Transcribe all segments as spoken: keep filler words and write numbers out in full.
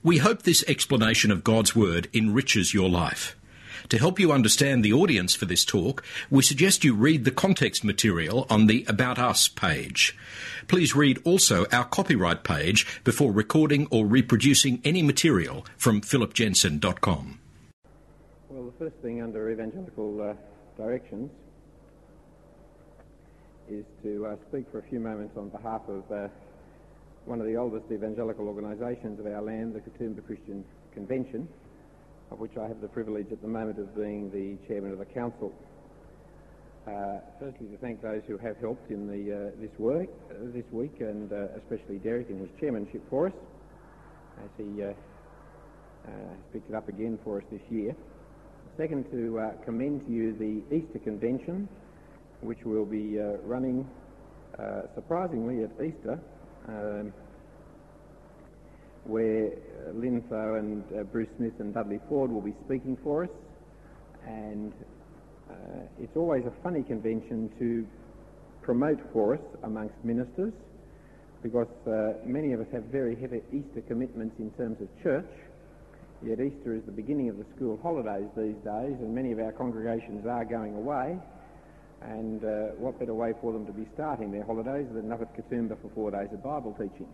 We hope this explanation of God's Word enriches your life. To help you understand the audience for this talk, we suggest you read the context material on the About Us page. Please read also our copyright page before recording or reproducing any material from philip jensen dot com. Well, the first thing under evangelical uh, directions is to uh, speak for a few moments on behalf of uh, one of the oldest evangelical organisations of our land, the Katoomba Christian Convention, of which I have the privilege at the moment of being the chairman of the council. Uh, firstly, to thank those who have helped in the uh, this work uh, this week, and uh, especially Derek in his chairmanship for us, as he uh, uh, picked it up again for us this year. Second, to uh, commend to you the Easter Convention, which will be uh, running uh, surprisingly at Easter, um, where uh, Lynn Tho and uh, Bruce Smith and Dudley Ford will be speaking for us. And uh, it's always a funny convention to promote for us amongst ministers, because uh, many of us have very heavy Easter commitments in terms of church, yet Easter is the beginning of the school holidays these days, and many of our congregations are going away. And uh, what better way for them to be starting their holidays than up at Katoomba for four days of Bible teaching.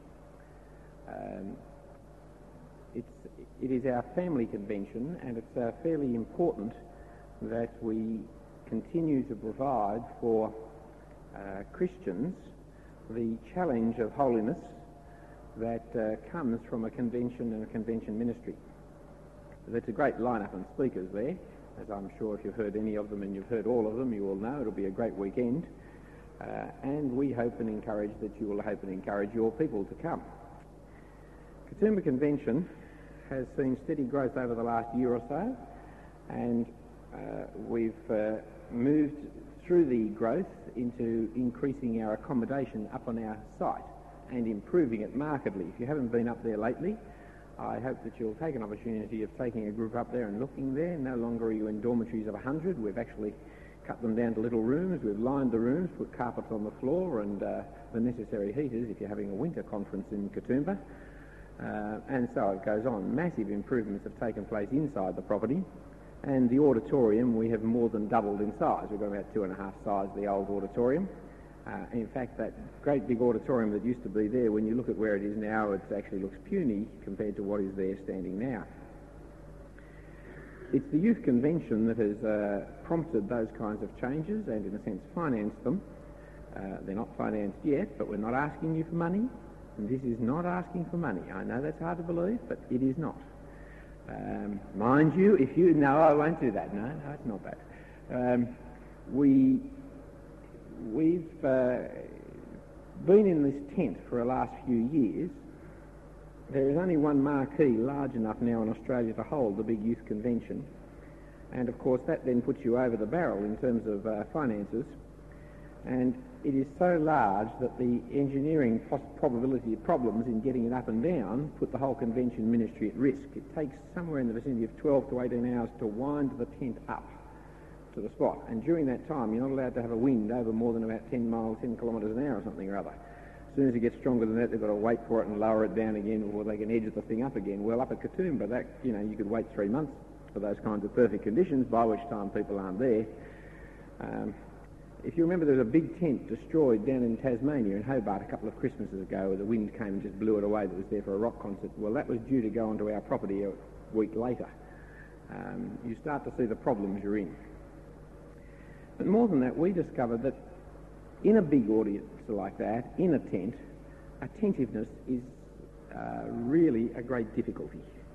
Um, it's, it is our family convention, and it's uh, fairly important that we continue to provide for uh, Christians the challenge of holiness that uh, comes from a convention and a convention ministry. There's a great lineup and speakers there. As I'm sure if you've heard any of them and you've heard all of them, you will know it'll be a great weekend. Uh, and we hope and encourage that you will hope and encourage your people to come. Katoomba Convention has seen steady growth over the last year or so, and uh, we've uh, moved through the growth into increasing our accommodation up on our site and improving it markedly. If you haven't been up there lately, I hope that you'll take an opportunity of taking a group up there and looking there. No longer are you in dormitories of one hundred. We've actually cut them down to little rooms. We've lined the rooms, put carpets on the floor and uh, the necessary heaters if you're having a winter conference in Katoomba. Uh, and so it goes on. Massive improvements have taken place inside the property. And the auditorium, we have more than doubled in size. We've got about two and a half size the old auditorium. Uh, in fact, that great big auditorium that used to be there, when you look at where it is now, it actually looks puny compared to what is there standing now. It's the Youth Convention that has uh, prompted those kinds of changes and, in a sense, financed them. Uh, they're not financed yet, but we're not asking you for money. And this is not asking for money. I know that's hard to believe, but it is not. Um, mind you, if you... No, I won't do that. No, no, it's not that. Um, we... We've uh, been in this tent for the last few years. There is only one marquee large enough now in Australia to hold the big youth convention, and of course that then puts you over the barrel in terms of uh, finances, and it is so large that the engineering pos- probability of problems in getting it up and down put the whole convention ministry at risk. It takes somewhere in the vicinity of twelve to eighteen hours to wind the tent up to the spot, and during that time you're not allowed to have a wind over more than about ten miles, ten kilometres an hour or something or other. As soon as it gets stronger than that, they've got to wait for it and lower it down again before they can edge the thing up again. Well, up at Katoomba, that, you know, you could wait three months for those kinds of perfect conditions, by which time people aren't there. Um, if you remember, there was a big tent destroyed down in Tasmania, in Hobart, a couple of Christmases ago, where the wind came and just blew it away that was there for a rock concert. Well, that was due to go onto our property a week later. Um, you start to see the problems you're in. But more than that, we discovered that in a big audience like that, in a tent, attentiveness is uh, really a great difficulty.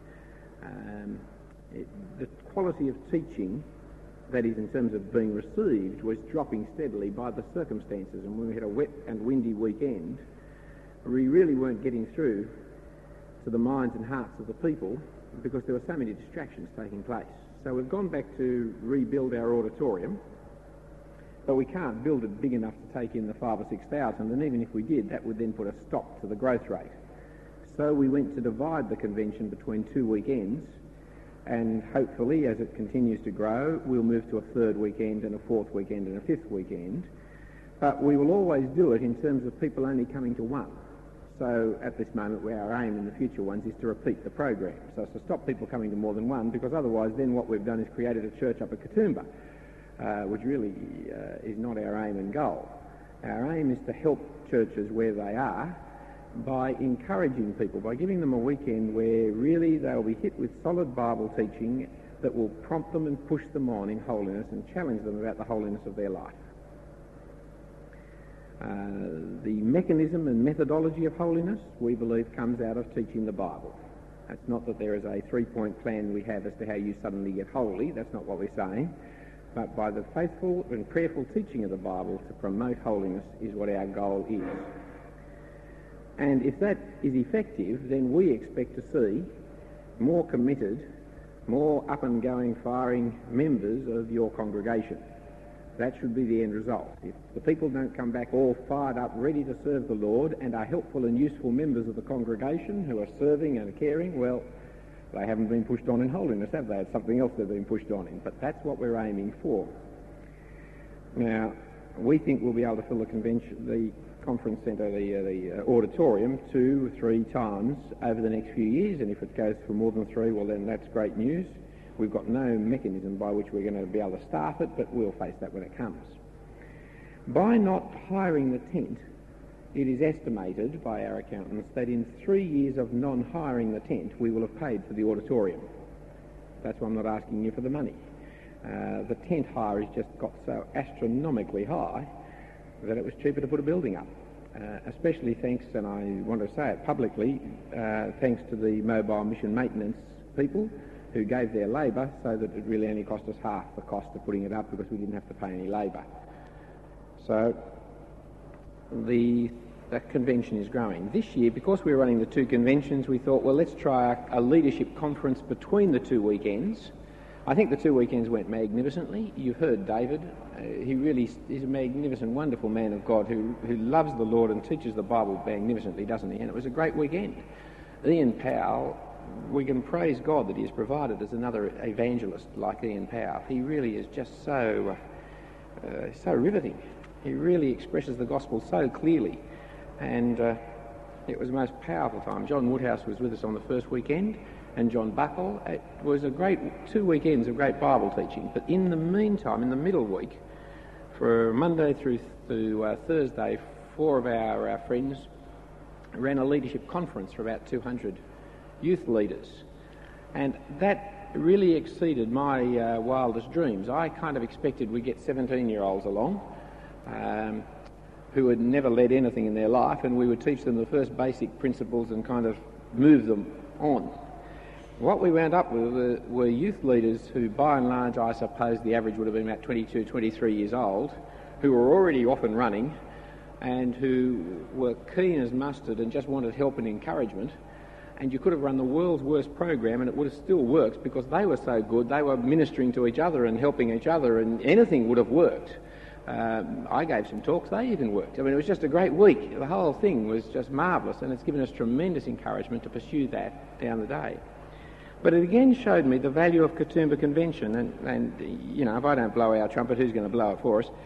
Um, it, the quality of teaching, that is in terms of being received, was dropping steadily by the circumstances, and when we had a wet and windy weekend, we really weren't getting through to the minds and hearts of the people because there were so many distractions taking place. So we've gone back to rebuild our auditorium, but we can't build it big enough to take in the five or six thousand, and even if we did, that would then put a stop to the growth rate. So we went to divide the convention between two weekends, and hopefully, as it continues to grow, we'll move to a third weekend and a fourth weekend and a fifth weekend. But we will always do it in terms of people only coming to one. So at this moment, where our aim in the future ones is to repeat the program. So it's to stop people coming to more than one, because otherwise then what we've done is created a church up at Katoomba, uh, which really uh, is not our aim and goal. Our aim is to help churches where they are by encouraging people, by giving them a weekend where really they'll be hit with solid Bible teaching that will prompt them and push them on in holiness and challenge them about the holiness of their life. Uh, the mechanism and methodology of holiness, we believe, comes out of teaching the Bible. It's not that there is a three-point plan we have as to how you suddenly get holy. That's not what we're saying. But by the faithful and prayerful teaching of the Bible to promote holiness is what our goal is. And if that is effective, then we expect to see more committed, more up-and-going, firing members of your congregation. That should be the end result. If the people don't come back all fired up, ready to serve the Lord, and are helpful and useful members of the congregation who are serving and caring, well, they haven't been pushed on in holiness, have they? It's something else they've been pushed on in. But that's what we're aiming for. Now, we think we'll be able to fill the convention, the conference centre, the, uh, the uh, auditorium, two or three times over the next few years, and if it goes for more than three, well, then that's great news. We've got no mechanism by which we're going to be able to staff it, but we'll face that when it comes. By not hiring the tent, it is estimated by our accountants that in three years of non-hiring the tent, we will have paid for the auditorium. That's why I'm not asking you for the money. Uh, the tent hire has just got so astronomically high that it was cheaper to put a building up, uh, especially thanks, and I want to say it publicly, uh, thanks to the mobile mission maintenance people who gave their labour, so that it really only cost us half the cost of putting it up because we didn't have to pay any labour. So the, the convention is growing. This year, because we were running the two conventions, we thought, well, let's try a, a leadership conference between the two weekends. I think the two weekends went magnificently. You've heard David. Uh, he really is a magnificent, wonderful man of God who, who loves the Lord and teaches the Bible magnificently, doesn't he? And it was a great weekend. Ian Powell, we can praise God that he has provided us another evangelist like Ian Powell. He really is just so, uh, so riveting. He really expresses the gospel so clearly. And uh, it was a most powerful time. John Woodhouse was with us on the first weekend, and John Buckle. It was a great two weekends of great Bible teaching. But in the meantime, in the middle week, for Monday through to uh, Thursday, four of our, our friends ran a leadership conference for about two hundred youth leaders. And that really exceeded my uh, wildest dreams. I kind of expected we'd get seventeen-year-olds along um, who had never led anything in their life, and we would teach them the first basic principles and kind of move them on. What we wound up with were, were youth leaders who, by and large, I suppose the average would have been about twenty-two, twenty-three years old, who were already off and running and who were keen as mustard and just wanted help and encouragement. And you could have run the world's worst program and it would have still worked because they were so good. They were ministering to each other and helping each other, and anything would have worked. Um, I gave some talks, they even worked. I mean, it was just a great week. The whole thing was just marvellous, and it's given us tremendous encouragement to pursue that down the day. But it again showed me the value of Katoomba Convention, and, and you know, if I don't blow our trumpet, who's going to blow it for us?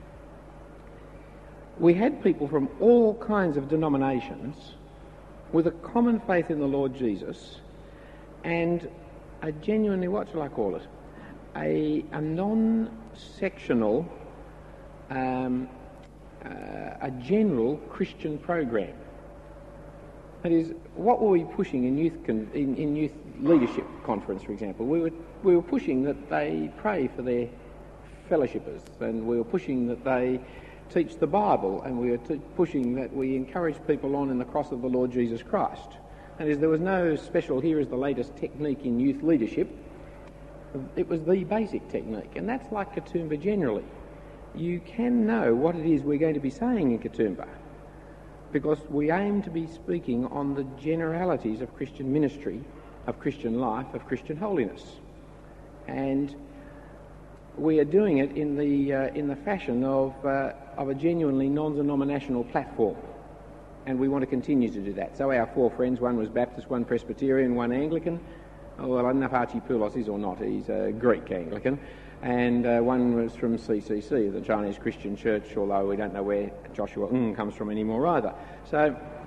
We had people from all kinds of denominations with a common faith in the Lord Jesus and a genuinely, what shall I call it, a, a non-sectional, um, uh, a general Christian program. That is, what were we pushing in youth con- in, in youth leadership conference, for example? We were we were pushing that they pray for their fellowshippers, and we were pushing that they teach the Bible, and we were t- pushing that we encourage people on in the cross of the Lord Jesus Christ. That is, there was no special, here is the latest technique in youth leadership. It was the basic technique, and that's like Katoomba generally. You can know what it is we're going to be saying in Katoomba, because we aim to be speaking on the generalities of Christian ministry, of Christian life, of Christian holiness. And we are doing it in the uh, in the fashion of uh, of a genuinely non-denominational platform, and we want to continue to do that. So our four friends, one was Baptist, one Presbyterian, one Anglican. Oh, well, I don't know if Archie Poulos is or not. He's a Greek Anglican. And uh, one was from C C C, the Chinese Christian Church, although we don't know where Joshua Ng comes from anymore either. So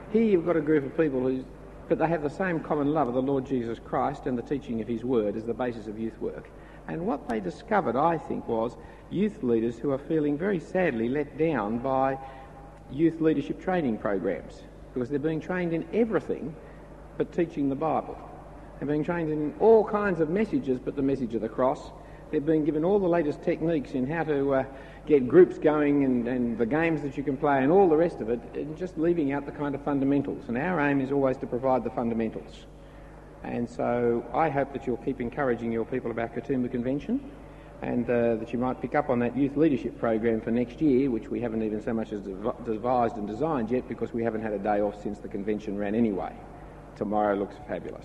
Here you've got a group of people who, but they have the same common love of the Lord Jesus Christ and the teaching of his word as the basis of youth work. And what they discovered, I think, was youth leaders who are feeling very sadly let down by youth leadership training programs, because they're being trained in everything but teaching the Bible. They're being trained in all kinds of messages but the message of the cross. They're being given all the latest techniques in how to uh, get groups going and, and the games that you can play and all the rest of it, and just leaving out the kind of fundamentals. And our aim is always to provide the fundamentals. And so I hope that you'll keep encouraging your people about Katoomba Convention, and uh, that you might pick up on that youth leadership program for next year, which we haven't even so much as dev- devised and designed yet, because we haven't had a day off since the convention ran anyway. Tomorrow looks fabulous.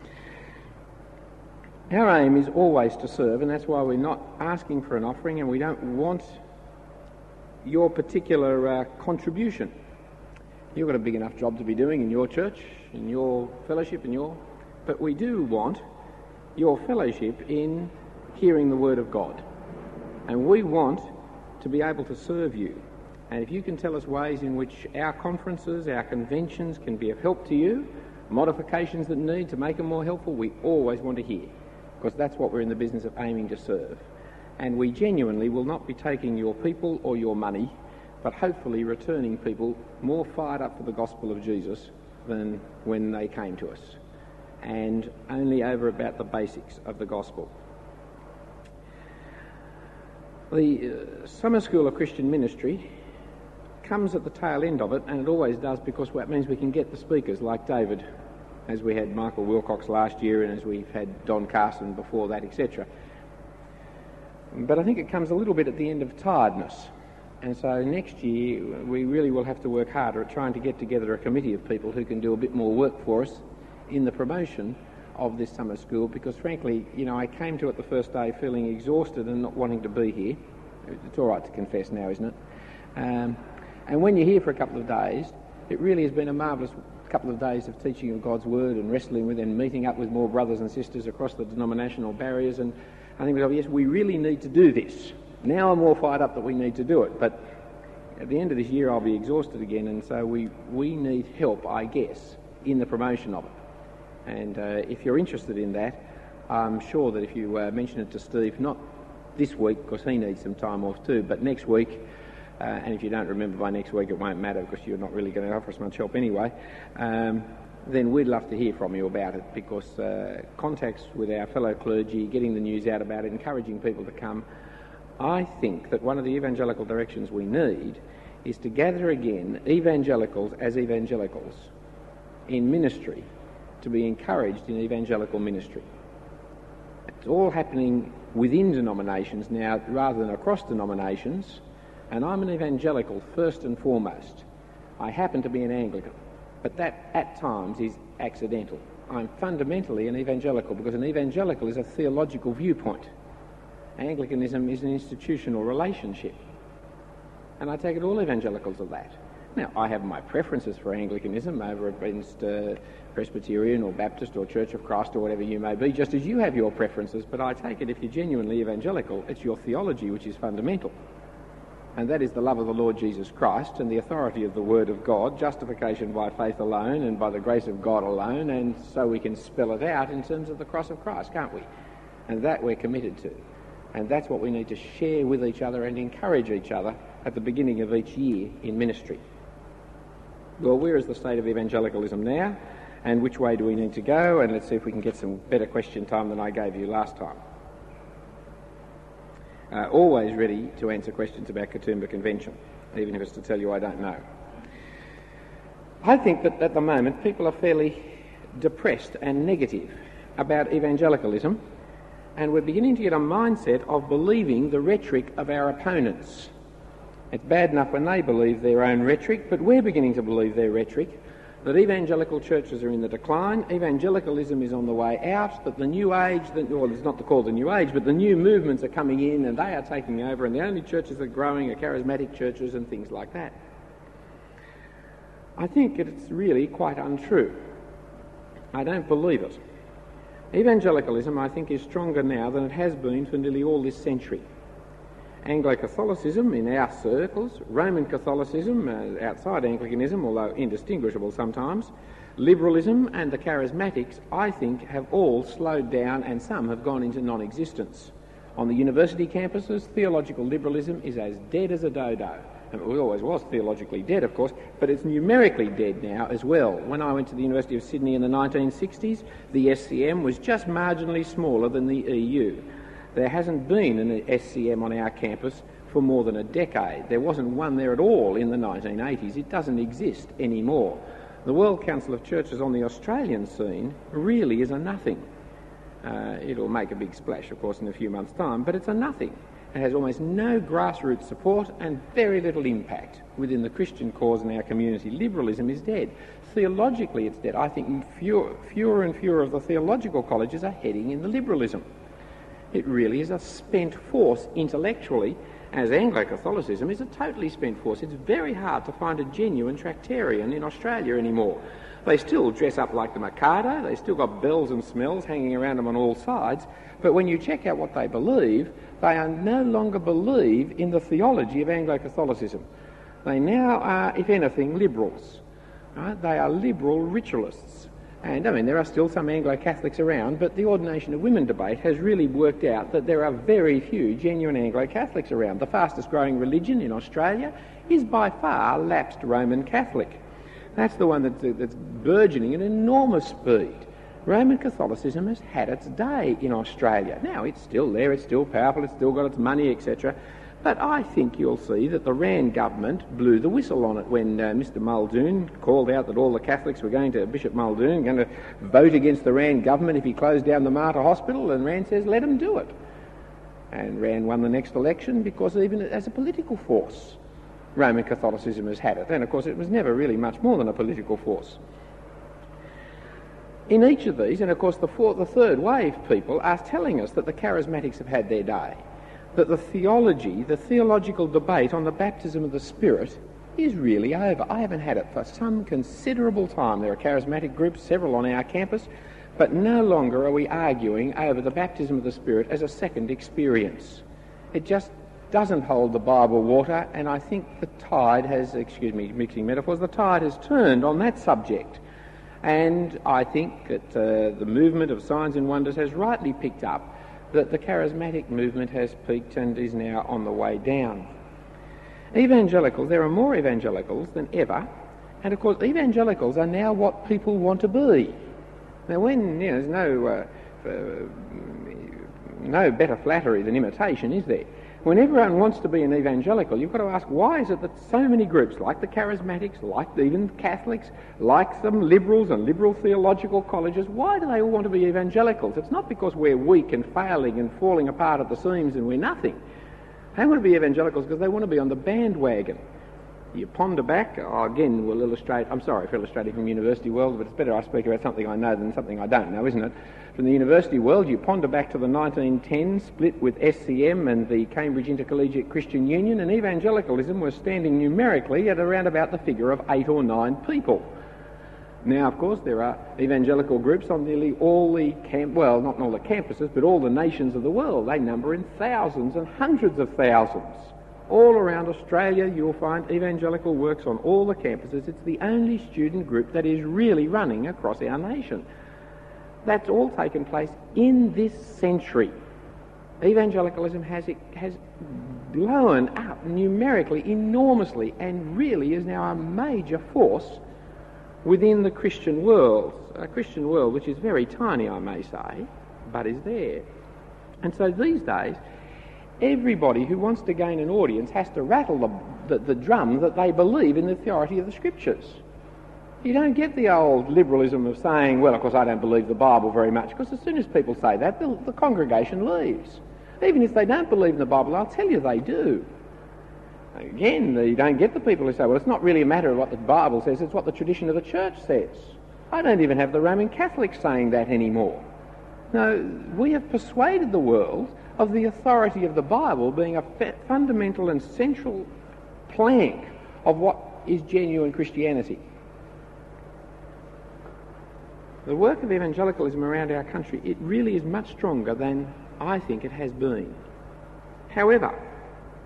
Our aim is always to serve, and that's why we're not asking for an offering, and we don't want your particular uh, contribution. You've got a big enough job to be doing in your church, in your fellowship, in your... But we do want your fellowship in hearing the word of God. And we want to be able to serve you. And if you can tell us ways in which our conferences, our conventions can be of help to you, modifications that need to make them more helpful, we always want to hear. Because that's what we're in the business of aiming to serve. And we genuinely will not be taking your people or your money, but hopefully returning people more fired up for the gospel of Jesus than when they came to us, and only over about the basics of the gospel. The uh, Summer School of Christian Ministry comes at the tail end of it, and it always does, because that means we can get the speakers like David, as we had Michael Wilcox last year, and as we've had Don Carson before that, et cetera. But I think it comes a little bit at the end of tiredness. And so next year we really will have to work harder at trying to get together a committee of people who can do a bit more work for us in the promotion of this summer school, because frankly, you know, I came to it the first day feeling exhausted and not wanting to be here. It's all right to confess now, isn't it? Um, and when you're here for a couple of days, it really has been a marvellous couple of days of teaching of God's word and wrestling with and meeting up with more brothers and sisters across the denominational barriers. And I think, well, yes, we really need to do this. Now I'm more fired up that we need to do it, but at the end of this year I'll be exhausted again, and so we, we need help, I guess, in the promotion of it. And uh, if you're interested in that, I'm sure that if you uh, mention it to Steve, not this week because he needs some time off too, but next week, uh, and if you don't remember by next week it won't matter because you're not really going to offer us much help anyway, um, then we'd love to hear from you about it, because uh, contacts with our fellow clergy, getting the news out about it, encouraging people to come. I think that one of the evangelical directions we need is to gather again evangelicals as evangelicals in ministry, to be encouraged in evangelical ministry. It's all happening within denominations now rather than across denominations, and I'm an evangelical first and foremost. I happen to be an Anglican, but that at times is accidental. I'm fundamentally an evangelical because an evangelical is a theological viewpoint. Anglicanism is an institutional relationship, and I take it all evangelicals are that. Now, I have my preferences for Anglicanism over against uh, Presbyterian or Baptist or Church of Christ or whatever you may be, just as you have your preferences, but I take it if you're genuinely evangelical, it's your theology which is fundamental. And that is the love of the Lord Jesus Christ and the authority of the Word of God, justification by faith alone and by the grace of God alone, and so we can spell it out in terms of the cross of Christ, can't we? And that we're committed to. And that's what we need to share with each other and encourage each other at the beginning of each year in ministry. Well, where is the state of evangelicalism now, and which way do we need to go? And let's see if we can get some better question time than I gave you last time. Uh, always ready to answer questions about Katoomba Convention, even if it's to tell you I don't know. I think that at the moment people are fairly depressed and negative about evangelicalism, and we're beginning to get a mindset of believing the rhetoric of our opponents. It's bad enough when they believe their own rhetoric, but we're beginning to believe their rhetoric, that evangelical churches are in the decline, evangelicalism is on the way out, that the new age, the, well, it's not to call the new age, but the new movements are coming in and they are taking over, and the only churches that are growing are charismatic churches and things like that. I think it's really quite untrue. I don't believe it. Evangelicalism, I think, is stronger now than it has been for nearly all this century. Anglo-Catholicism in our circles, Roman Catholicism uh, outside Anglicanism, although indistinguishable sometimes, liberalism and the charismatics, I think, have all slowed down and some have gone into non-existence. On the university campuses, theological liberalism is as dead as a dodo. And it always was theologically dead, of course, but it's numerically dead now as well. When I went to the University of Sydney in the nineteen sixties, the S C M was just marginally smaller than the E U. There hasn't been an S C M on our campus for more than a decade. There wasn't one there at all in the nineteen eighties. It doesn't exist anymore. The World Council of Churches on the Australian scene really is a nothing. Uh, it'll make a big splash, of course, in a few months' time, but it's a nothing. It has almost no grassroots support and very little impact within the Christian cause in our community. Liberalism is dead. Theologically, it's dead. I think fewer, fewer and fewer of the theological colleges are heading in the liberalism. It really is a spent force intellectually, as Anglo-Catholicism is a totally spent force. It's very hard to find a genuine Tractarian in Australia anymore. They still dress up like the Mikado, they still got bells and smells hanging around them on all sides, but when you check out what they believe, they are no longer believe in the theology of Anglo-Catholicism. They now are, if anything, liberals. Right? They are liberal ritualists. And, I mean, there are still some Anglo-Catholics around, but the ordination of women debate has really worked out that there are very few genuine Anglo-Catholics around. The fastest growing religion in Australia is by far lapsed Roman Catholic. That's the one that's, that's burgeoning at enormous speed. Roman Catholicism has had its day in Australia. Now, it's still there, it's still powerful, it's still got its money, et cetera. But I think you'll see that the Rand government blew the whistle on it when uh, Mister Muldoon called out that all the Catholics were going to, Bishop Muldoon, going to vote against the Rand government if he closed down the Mater Hospital, and Rand says, let him do it. And Rand won the next election because even as a political force, Roman Catholicism has had it. And, of course, it was never really much more than a political force. In each of these, and, of course, the, fourth, the third wave people are telling us that the charismatics have had their day, that the theology, the theological debate on the baptism of the Spirit is really over. I haven't had it for some considerable time. There are charismatic groups, several on our campus, but no longer are we arguing over the baptism of the Spirit as a second experience. It just doesn't hold the Bible water, and I think the tide has, excuse me, mixing metaphors, the tide has turned on that subject. And I think that uh, the movement of signs and wonders has rightly picked up that the charismatic movement has peaked and is now on the way down. Evangelicals, there are more evangelicals than ever, and of course evangelicals are now what people want to be. Now when, you know, there's no, uh, uh, no better flattery than imitation, is there? When everyone wants to be an evangelical, you've got to ask, why is it that so many groups, like the charismatics, like even Catholics, like some liberals and liberal theological colleges, why do they all want to be evangelicals? It's not because we're weak and failing and falling apart at the seams and we're nothing. They want to be evangelicals because they want to be on the bandwagon. You ponder back, oh, again, we'll illustrate, I'm sorry for illustrating from university world, but it's better I speak about something I know than something I don't know, isn't it? From the university world, you ponder back to the nineteen ten split with S C M and the Cambridge Intercollegiate Christian Union, and evangelicalism was standing numerically at around about the figure of eight or nine people. Now, of course, there are evangelical groups on nearly all the camp, well, not all the campuses, but all the nations of the world. They number in thousands and hundreds of thousands. All around Australia, you'll find evangelical works on all the campuses. It's the only student group that is really running across our nation. That's all taken place in this century. Evangelicalism has, it has blown up numerically enormously and really is now a major force within the Christian world. A Christian world which is very tiny, I may say, but is there. And so these days, everybody who wants to gain an audience has to rattle the, the, the drum that they believe in the authority of the Scriptures. You don't get the old liberalism of saying, well, of course, I don't believe the Bible very much, because as soon as people say that, the, the congregation leaves. Even if they don't believe in the Bible, I'll tell you they do. Again, you don't get the people who say, well, it's not really a matter of what the Bible says, it's what the tradition of the church says. I don't even have the Roman Catholics saying that anymore. No, we have persuaded the world of the authority of the Bible being a fa- fundamental and central plank of what is genuine Christianity. The work of evangelicalism around our country, it really is much stronger than I think it has been. However,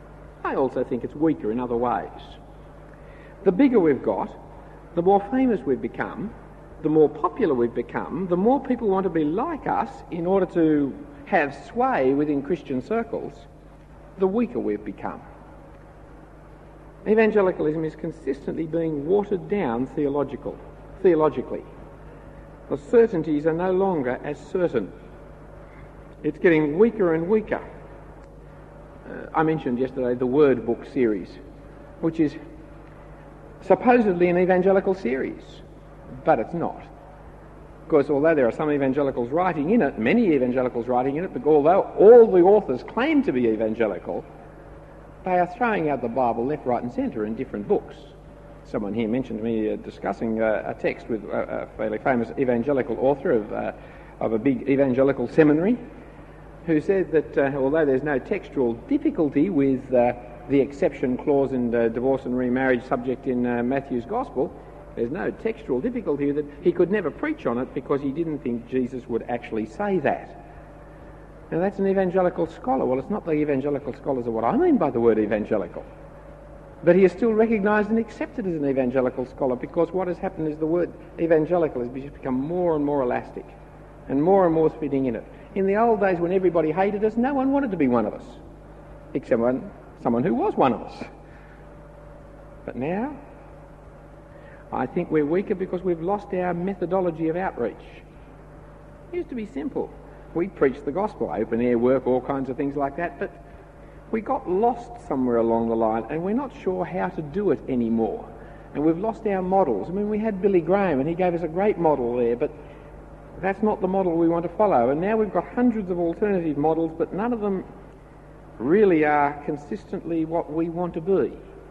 I also think it's weaker in other ways. The bigger we've got, the more famous we've become, the more popular we've become, the more people want to be like us in order to have sway within Christian circles, the weaker we've become. Evangelicalism is consistently being watered down theological, theologically. The certainties are no longer as certain. It's getting weaker and weaker. Uh, I mentioned yesterday the Word Book series, which is supposedly an evangelical series, but it's not. Of course, although there are some evangelicals writing in it, many evangelicals writing in it, but although all the authors claim to be evangelical, they are throwing out the Bible left, right and centre in different books. Someone here mentioned me uh, discussing uh, a text with a, a fairly famous evangelical author of, uh, of a big evangelical seminary, who said that uh, although there's no textual difficulty with uh, the exception clause in uh, divorce and remarriage subject in uh, Matthew's Gospel, there's no textual difficulty that he could never preach on it because he didn't think Jesus would actually say that. Now that's an evangelical scholar. Well, it's not the evangelical scholars of what I mean by the word evangelical. But he is still recognised and accepted as an evangelical scholar because what has happened is the word evangelical has become more and more elastic and more and more fitting in it. In the old days when everybody hated us, no one wanted to be one of us, except one, someone who was one of us. But now, I think we're weaker because we've lost our methodology of outreach. It used to be simple. We preached the gospel, open air work, all kinds of things like that, but we got lost somewhere along the line and we're not sure how to do it anymore. And we've lost our models. I mean, we had Billy Graham and he gave us a great model there, but that's not the model we want to follow. And now we've got hundreds of alternative models, but none of them really are consistently what we want to be.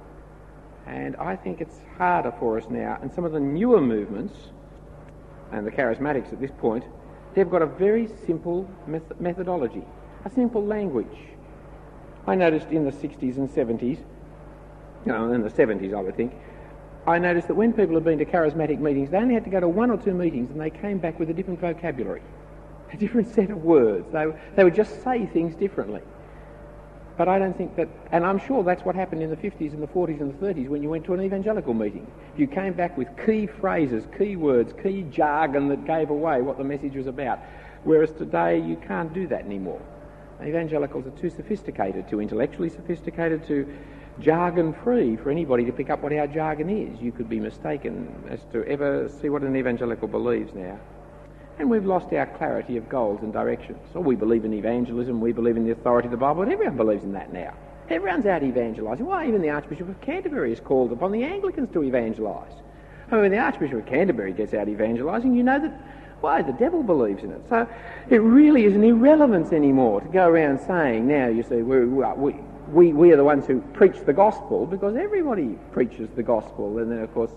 And I think it's harder for us now. And some of the newer movements, and the charismatics at this point, they've got a very simple meth- methodology, a simple language. I noticed in the sixties and seventies, no, in the seventies I would think, I noticed that when people had been to charismatic meetings, they only had to go to one or two meetings and they came back with a different vocabulary, a different set of words. They, they would just say things differently. But I don't think that, and I'm sure that's what happened in the fifties and the forties and the thirties when you went to an evangelical meeting. You came back with key phrases, key words, key jargon that gave away what the message was about. Whereas today you can't do that anymore. Evangelicals are too sophisticated, too intellectually sophisticated, too jargon-free for anybody to pick up what our jargon is. You could be mistaken as to ever see what an evangelical believes now. And we've lost our clarity of goals and directions. So we believe in evangelism, we believe in the authority of the Bible, and everyone believes in that now. Everyone's out evangelising. Why, even the Archbishop of Canterbury is called upon the Anglicans to evangelise. I mean, when the Archbishop of Canterbury gets out evangelising, you know that, why, the devil believes in it. So it really is an irrelevance anymore to go around saying, now, you see, we're, we, we, we are the ones who preach the gospel, because everybody preaches the gospel, and then, of course,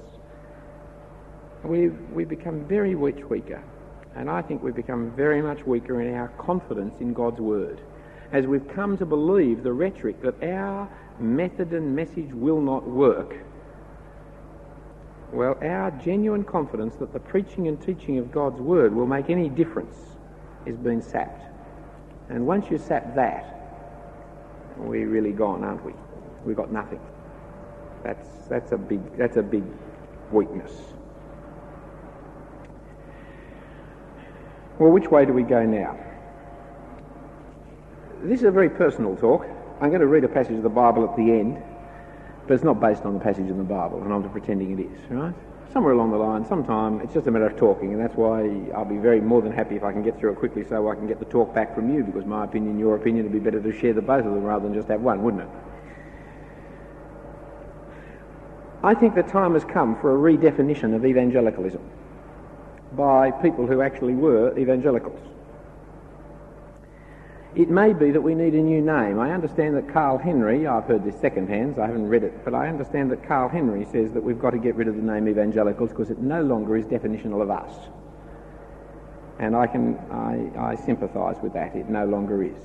we we become very much weaker. And I think we've become very much weaker in our confidence in God's word, as we've come to believe the rhetoric that our method and message will not work. Well, our genuine confidence that the preaching and teaching of God's word will make any difference is being sapped. And once you sap that, we're really gone, aren't we? We've got nothing. That's that's a big that's a big weakness. Well, which way do we go now? This is a very personal talk. I'm going to read a passage of the Bible at the end, but it's not based on the passage in the Bible, and I'm not pretending it is, right? Somewhere along the line, sometime, it's just a matter of talking, and that's why I'll be very more than happy if I can get through it quickly so I can get the talk back from you, because my opinion, your opinion, would be better to share the both of them rather than just have one, wouldn't it? I think the time has come for a redefinition of evangelicalism by people who actually were evangelicals. It may be that we need a new name. I understand that Carl Henry, I've heard this second-hand, so I haven't read it, but I understand that Carl Henry says that we've got to get rid of the name evangelicals because it no longer is definitional of us. And I can, I, I sympathise with that. It no longer is.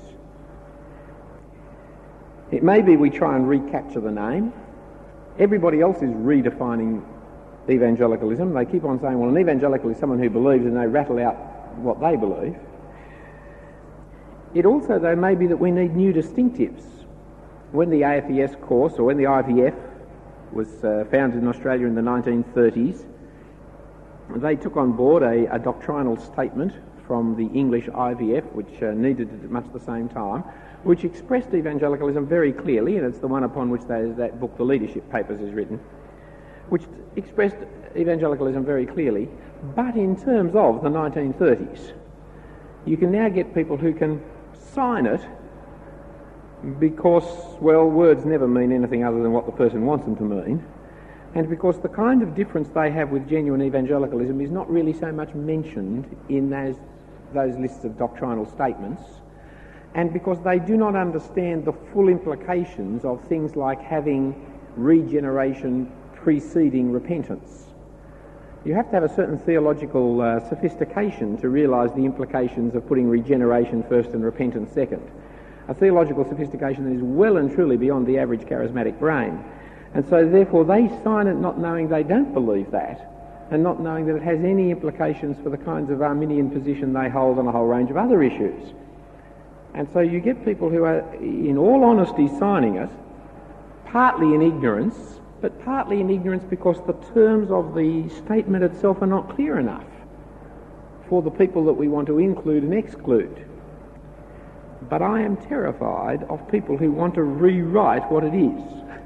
It may be we try and recapture the name. Everybody else is redefining evangelicalism. They keep on saying, well, an evangelical is someone who believes, and they rattle out what they believe. It also, though, may be that we need new distinctives. when the A F E S course, or when the I V F was uh, founded in Australia in the nineteen thirties, they took on board a, a doctrinal statement from the English I V F, which uh, needed it at much the same time, which expressed evangelicalism very clearly, and it's the one upon which they, that book, The Leadership Papers, is written, which expressed evangelicalism very clearly, but in terms of the nineteen thirties. You can now get people who can sign it because, well, words never mean anything other than what the person wants them to mean, and because the kind of difference they have with genuine evangelicalism is not really so much mentioned in those, those lists of doctrinal statements, and because they do not understand the full implications of things like having regeneration preceding repentance. You have to have a certain theological uh, sophistication to realise the implications of putting regeneration first and repentance second. A theological sophistication that is well and truly beyond the average charismatic brain. And so therefore they sign it not knowing they don't believe that, and not knowing that it has any implications for the kinds of Arminian position they hold on a whole range of other issues. And so you get people who are, in all honesty, signing it, partly in ignorance, but partly in ignorance because the terms of the statement itself are not clear enough for the people that we want to include and exclude. But I am terrified of people who want to rewrite what it is.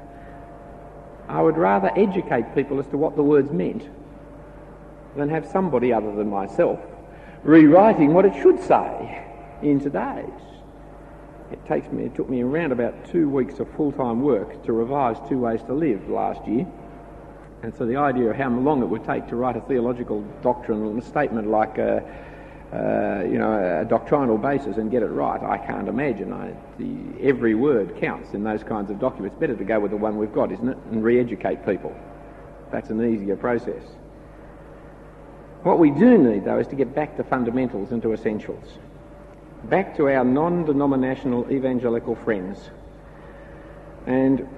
I would rather educate people as to what the words meant than have somebody other than myself rewriting what it should say in today's. It takes me, it took me around about two weeks of full-time work to revise Two Ways to Live last year. And so the idea of how long it would take to write a theological doctrinal statement like a, uh, you know, a doctrinal basis and get it right, I can't imagine. I, the, every word counts in those kinds of documents. Better to go with the one we've got, isn't it? And re-educate people. That's an easier process. What we do need, though, is to get back to fundamentals and to essentials. Back to our non-denominational evangelical friends and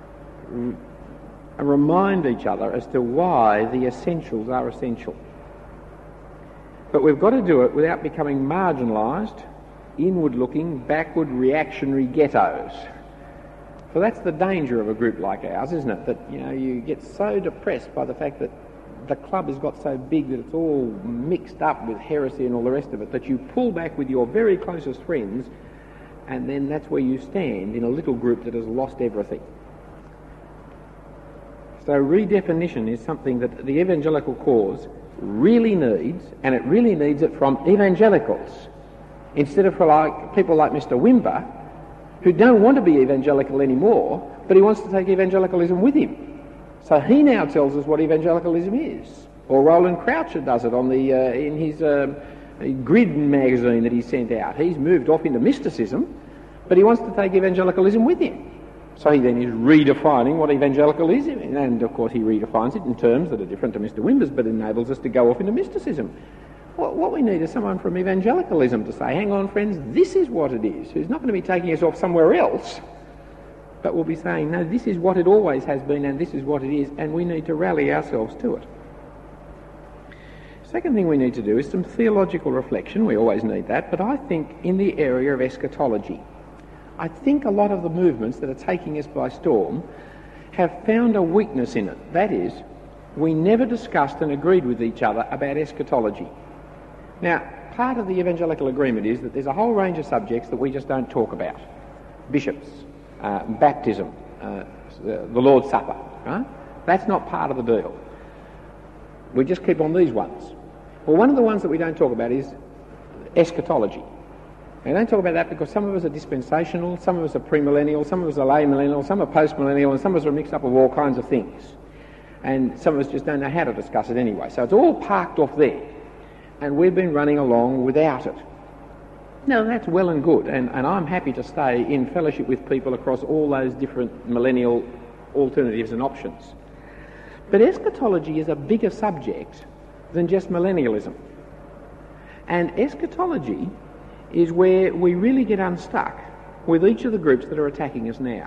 r- remind each other as to why the essentials are essential. But we've got to do it without becoming marginalised, inward-looking, backward, reactionary ghettos. For that's the danger of a group like ours, isn't it? That, you know, you get so depressed by the fact that the club has got so big that it's all mixed up with heresy and all the rest of it, that you pull back with your very closest friends, and then that's where you stand in a little group that has lost everything. So redefinition is something that the evangelical cause really needs, and it really needs it from evangelicals, instead of from like people like Mister Wimber, who don't want to be evangelical anymore, but he wants to take evangelicalism with him. So he now tells us what evangelicalism is. Or Roland Croucher does it on the uh, in his uh, Grid magazine that he sent out. He's moved off into mysticism, but he wants to take evangelicalism with him. So he then is redefining what evangelical is, and of course he redefines it in terms that are different to Mister Wimber's, but enables us to go off into mysticism. What, what we need is someone from evangelicalism to say, hang on friends, this is what it is, who's not going to be taking us off somewhere else, but we'll be saying, no, this is what it always has been and this is what it is, and we need to rally ourselves to it. Second thing we need to do is some theological reflection. We always need that, but I think in the area of eschatology. I think a lot of the movements that are taking us by storm have found a weakness in it. That is, we never discussed and agreed with each other about eschatology. Now, part of the evangelical agreement is that there's a whole range of subjects that we just don't talk about. Bishops, Uh, baptism, uh, the Lord's Supper, right? That's not part of the deal. We just keep on these ones. Well, one of the ones that we don't talk about is eschatology. And we don't talk about that because some of us are dispensational, some of us are premillennial, some of us are lay millennial, some are postmillennial, and some of us are mixed up with all kinds of things. And some of us just don't know how to discuss it anyway. So it's all parked off there. And we've been running along without it. No, that's well and good, and, and I'm happy to stay in fellowship with people across all those different millennial alternatives and options. But eschatology is a bigger subject than just millennialism. And eschatology is where we really get unstuck with each of the groups that are attacking us now.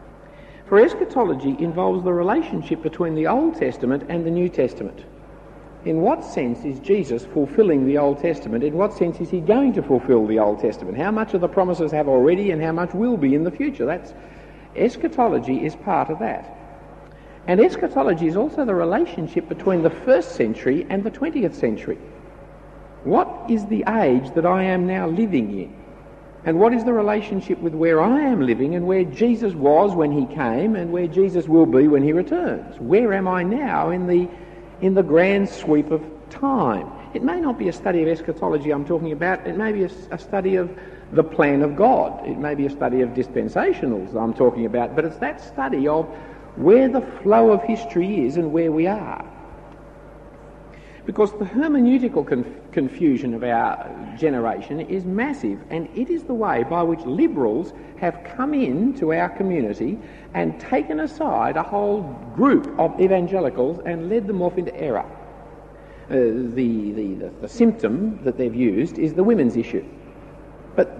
For eschatology involves the relationship between the Old Testament and the New Testament. In what sense is Jesus fulfilling the Old Testament? In what sense is he going to fulfil the Old Testament? How much of the promises have already and how much will be in the future? That's eschatology is part of that. And eschatology is also the relationship between the first century and the twentieth century. What is the age that I am now living in? And what is the relationship with where I am living and where Jesus was when he came and where Jesus will be when he returns? Where am I now in the in the grand sweep of time? It may not be a study of eschatology I'm talking about. It may be a, a study of the plan of God. It may be a study of dispensationals I'm talking about. But it's that study of where the flow of history is and where we are. Because the hermeneutical conf- confusion of our generation is massive, and it is the way by which liberals have come into our community and taken aside a whole group of evangelicals and led them off into error. Uh, the, the, the, the symptom that they've used is the women's issue. But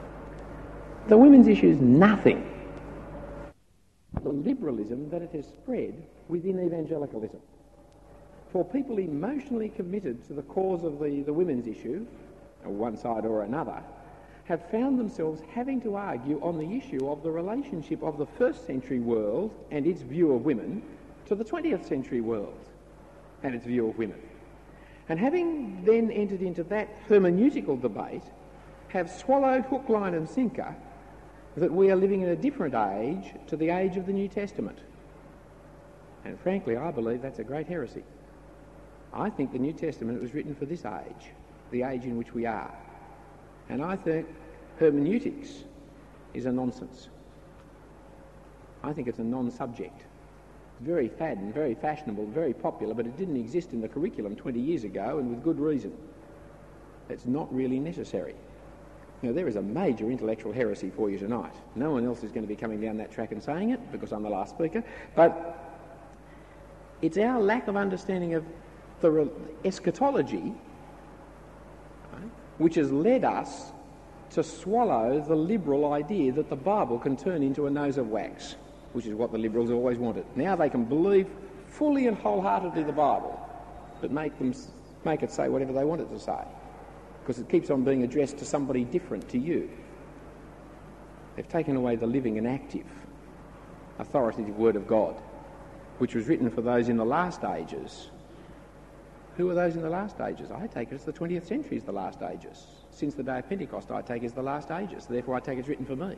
the women's issue is nothing. The liberalism that it has spread within evangelicalism. For people emotionally committed to the cause of the, the women's issue, on one side or another, have found themselves having to argue on the issue of the relationship of the first century world and its view of women to the twentieth century world and its view of women. And having then entered into that hermeneutical debate, have swallowed hook, line and sinker that we are living in a different age to the age of the New Testament. And frankly, I believe that's a great heresy. I think the New Testament was written for this age, the age in which we are. And I think hermeneutics is a nonsense. I think it's a non-subject. It's very fad and very fashionable, very popular, but it didn't exist in the curriculum twenty years ago, and with good reason. It's not really necessary. Now, there is a major intellectual heresy for you tonight. No one else is going to be coming down that track and saying it, because I'm the last speaker, but it's our lack of understanding of the re- eschatology, right, which has led us to swallow the liberal idea that the Bible can turn into a nose of wax, which is what the liberals always wanted. Now they can believe fully and wholeheartedly the Bible, but make them make it say whatever they want it to say, because it keeps on being addressed to somebody different to you. They've taken away the living and active, authoritative Word of God, which was written for those in the last ages. Who are those in the last ages? I take it as the twentieth century is the last ages. Since the day of Pentecost, I take it as the last ages. Therefore, I take it's written for me.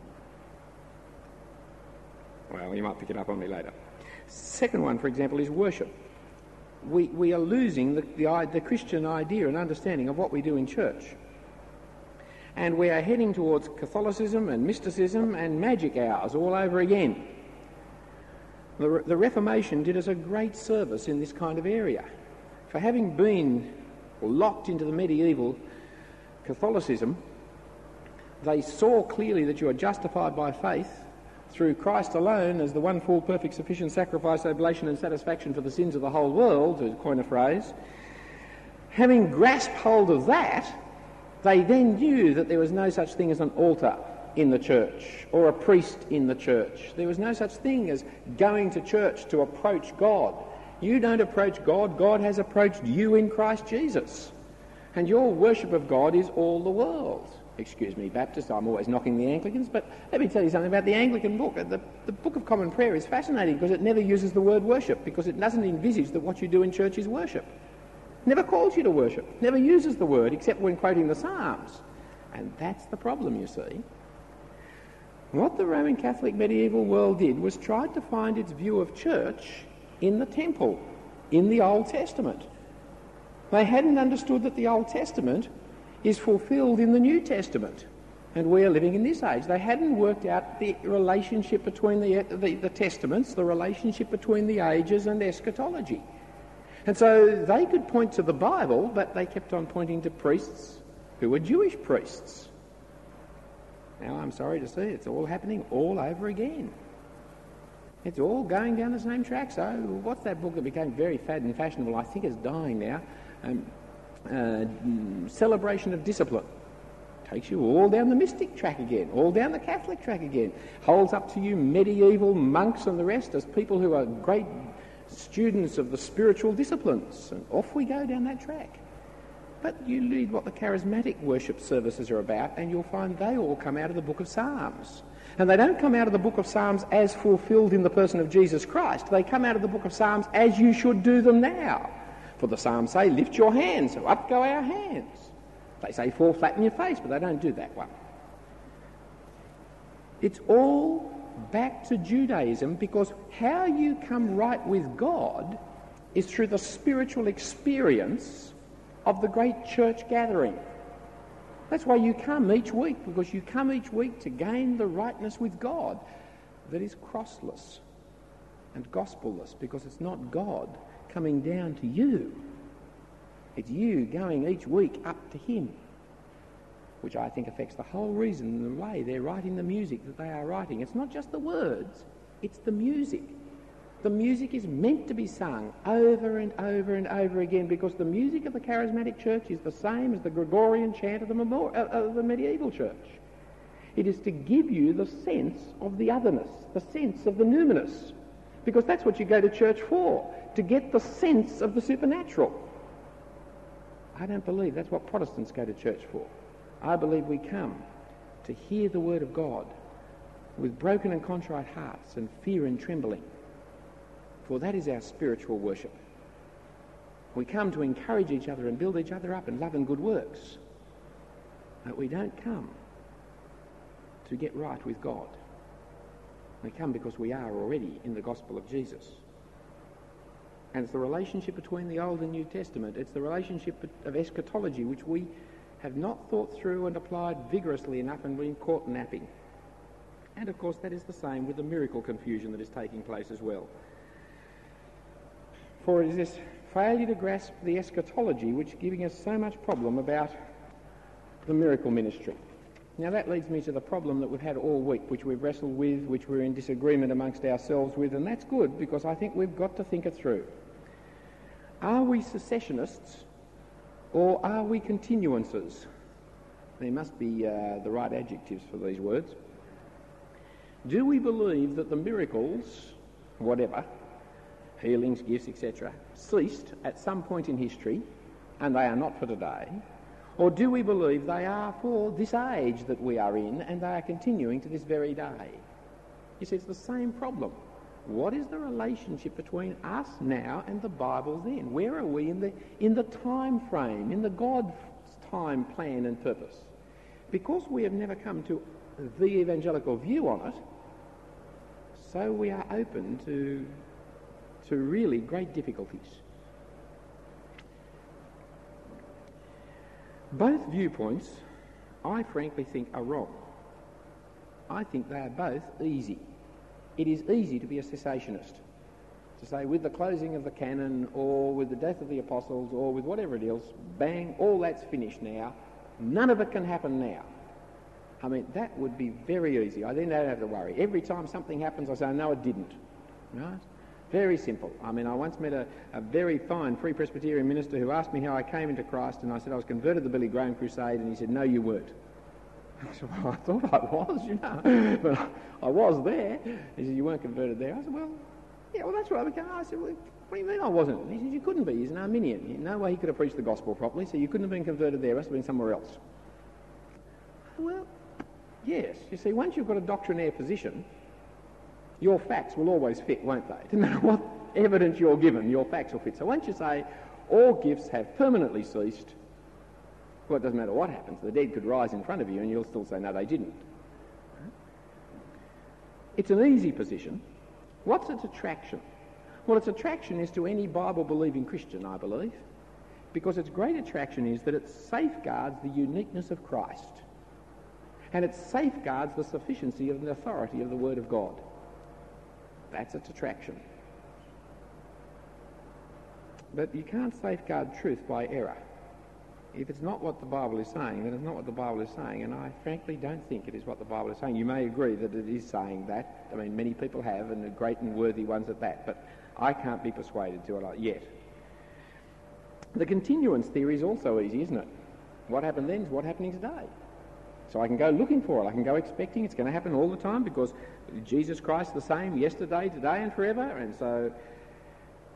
Well, you might pick it up on me later. Second one, for example, is worship. We, we are losing the, the, the Christian idea and understanding of what we do in church. And we are heading towards Catholicism and mysticism and magic hours all over again. The, the Reformation did us a great service in this kind of area. For having been locked into the medieval Catholicism, they saw clearly that you are justified by faith through Christ alone as the one full, perfect, sufficient sacrifice, oblation and satisfaction for the sins of the whole world, to coin a phrase. Having grasped hold of that, they then knew that there was no such thing as an altar in the church or a priest in the church. There was no such thing as going to church to approach God. You don't approach God, God has approached you in Christ Jesus. And your worship of God is all the world. Excuse me, Baptist, I'm always knocking the Anglicans, but let me tell you something about the Anglican book. The, the Book of Common Prayer is fascinating because it never uses the word worship, because it doesn't envisage that what you do in church is worship. Never calls you to worship, never uses the word except when quoting the Psalms. And that's the problem, you see. What the Roman Catholic medieval world did was tried to find its view of church in the temple, in the Old Testament. They hadn't understood that the Old Testament is fulfilled in the New Testament, and we are living in this age. They hadn't worked out the relationship between the, the, the Testaments, the relationship between the ages and eschatology. And so they could point to the Bible, but they kept on pointing to priests who were Jewish priests. Now, I'm sorry to say, it's all happening all over again. It's all going down the same track. So what's that book that became very fad and fashionable? I think it's dying now. Um, uh, Celebration of Discipline. Takes you all down the mystic track again, all down the Catholic track again. Holds up to you medieval monks and the rest as people who are great students of the spiritual disciplines, and off we go down that track. But you read what the charismatic worship services are about, and you'll find they all come out of the book of Psalms. And they don't come out of the book of Psalms as fulfilled in the person of Jesus Christ. They come out of the book of Psalms as you should do them now. For the Psalms say, lift your hands, so up go our hands. They say, fall flat in your face, but they don't do that one. It's all back to Judaism, because how you come right with God is through the spiritual experience of the great church gathering. That's why you come each week, because you come each week to gain the rightness with God that is crossless and gospelless, because it's not God coming down to you. It's you going each week up to him, which I think affects the whole reason, the way they're writing the music that they are writing. It's not just the words, it's the music. The music is meant to be sung over and over and over again, because the music of the charismatic church is the same as the Gregorian chant of the, memor- uh, of the medieval church. It is to give you the sense of the otherness, the sense of the numinous, because that's what you go to church for, to get the sense of the supernatural. I don't believe that's what Protestants go to church for. I believe we come to hear the word of God with broken and contrite hearts and fear and trembling. For that is our spiritual worship. We come to encourage each other and build each other up in love and good works. But we don't come to get right with God. We come because we are already in the gospel of Jesus. And it's the relationship between the Old and New Testament. It's the relationship of eschatology which we have not thought through and applied vigorously enough, and been caught napping. And of course that is the same with the miracle confusion that is taking place as well. For it is this failure to grasp the eschatology which is giving us so much problem about the miracle ministry. Now that leads me to the problem that we've had all week, which we've wrestled with, which we're in disagreement amongst ourselves with, and that's good, because I think we've got to think it through. Are we cessationists, or are we continuances? There must be uh, the right adjectives for these words. Do we believe that the miracles, whatever, healings, gifts, et cetera, ceased at some point in history, and they are not for today? Or do we believe they are for this age that we are in, and they are continuing to this very day? You see, it's the same problem. What is the relationship between us now and the Bible then? Where are we in the in the time frame, in the God's time, plan and purpose? Because we have never come to the evangelical view on it, so we are open to to really great difficulties. Both viewpoints, I frankly think, are wrong. I think they are both easy. It is easy to be a cessationist, to say with the closing of the canon, or with the death of the apostles, or with whatever it is, bang, all that's finished now, none of it can happen now. I mean, that would be very easy. I then don't have to worry. Every time something happens, I say, no, it didn't. Right? Very simple. I mean, I once met a, a very fine Free Presbyterian minister who asked me how I came into Christ, and I said I was converted to the Billy Graham Crusade, and he said, no, you weren't. I said, well, I thought I was, you know, but I, I was there. He said, you weren't converted there. I said, well, yeah, well, that's right. I said, well, what do you mean I wasn't? He said, you couldn't be. He's an Arminian. No way he could have preached the gospel properly, so you couldn't have been converted there. It must have been somewhere else. Well, yes. You see, once you've got a doctrinaire position, your facts will always fit, won't they? No matter what evidence you're given, your facts will fit. So once you say all gifts have permanently ceased, well, it doesn't matter what happens. The dead could rise in front of you and you'll still say, no, they didn't. It's an easy position. What's its attraction? Well, its attraction is to any Bible-believing Christian, I believe, because its great attraction is that it safeguards the uniqueness of Christ, and it safeguards the sufficiency of the authority of the Word of God. That's its attraction. But you can't safeguard truth by error. If it's not what the Bible is saying, then it's not what the Bible is saying, and I frankly don't think it is what the Bible is saying. You may agree that it is saying that. I mean, many people have, and are great and worthy ones at that, but I can't be persuaded to it yet. The continuance theory is also easy, isn't it? What happened then is what's happening today. So I can go looking for it. I can go expecting it's going to happen all the time, because Jesus Christ the same yesterday, today and forever, and so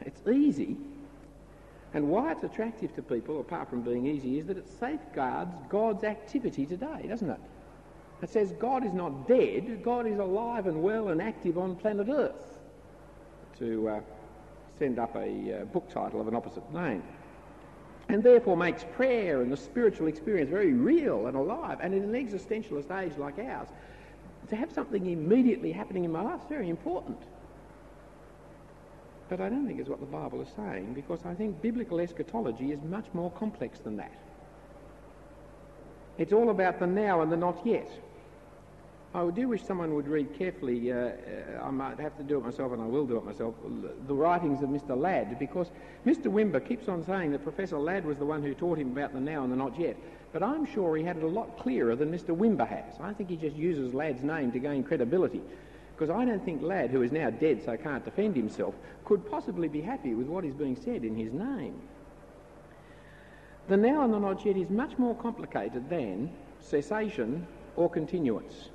it's easy. And why it's attractive to people, apart from being easy, is that it safeguards God's activity today, doesn't it? It says God is not dead, God is alive and well and active on planet Earth, to uh, send up a uh, book title of an opposite name. And therefore makes prayer and the spiritual experience very real and alive. And in an existentialist age like ours, to have something immediately happening in my life is very important. But I don't think it's what the Bible is saying, because I think biblical eschatology is much more complex than that. It's all about the now and the not yet. I do wish someone would read carefully, uh, I might have to do it myself and I will do it myself, the writings of Mister Ladd, because Mister Wimber keeps on saying that Professor Ladd was the one who taught him about the now and the not yet, but I'm sure he had it a lot clearer than Mister Wimber has. I think he just uses Ladd's name to gain credibility, because I don't think Ladd, who is now dead so can't defend himself, could possibly be happy with what is being said in his name. The now and the not yet is much more complicated than cessation or continuance.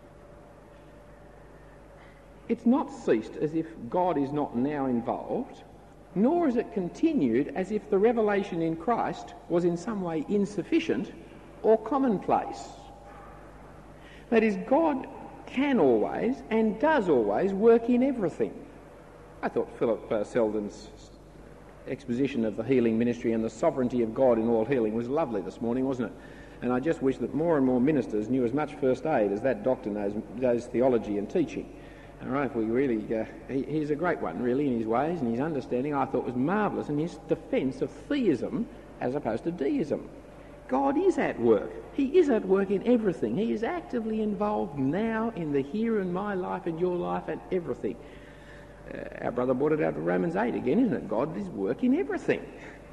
It's not ceased as if God is not now involved, nor is it continued as if the revelation in Christ was in some way insufficient or commonplace. That is, God can always and does always work in everything. I thought Philip uh, Selden's exposition of the healing ministry and the sovereignty of God in all healing was lovely this morning, wasn't it? And I just wish that more and more ministers knew as much first aid as that doctor knows, knows theology and teaching. All right, if we really, uh, he, he's a great one, really, in his ways, and his understanding, I thought, was marvellous in his defence of theism as opposed to deism. God is at work. He is at work in everything. He is actively involved now in the here and my life and your life and everything. Uh, our brother brought it out of Romans eight again, isn't it? God is working everything.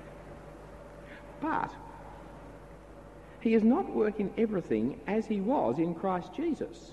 But he is not working everything as he was in Christ Jesus.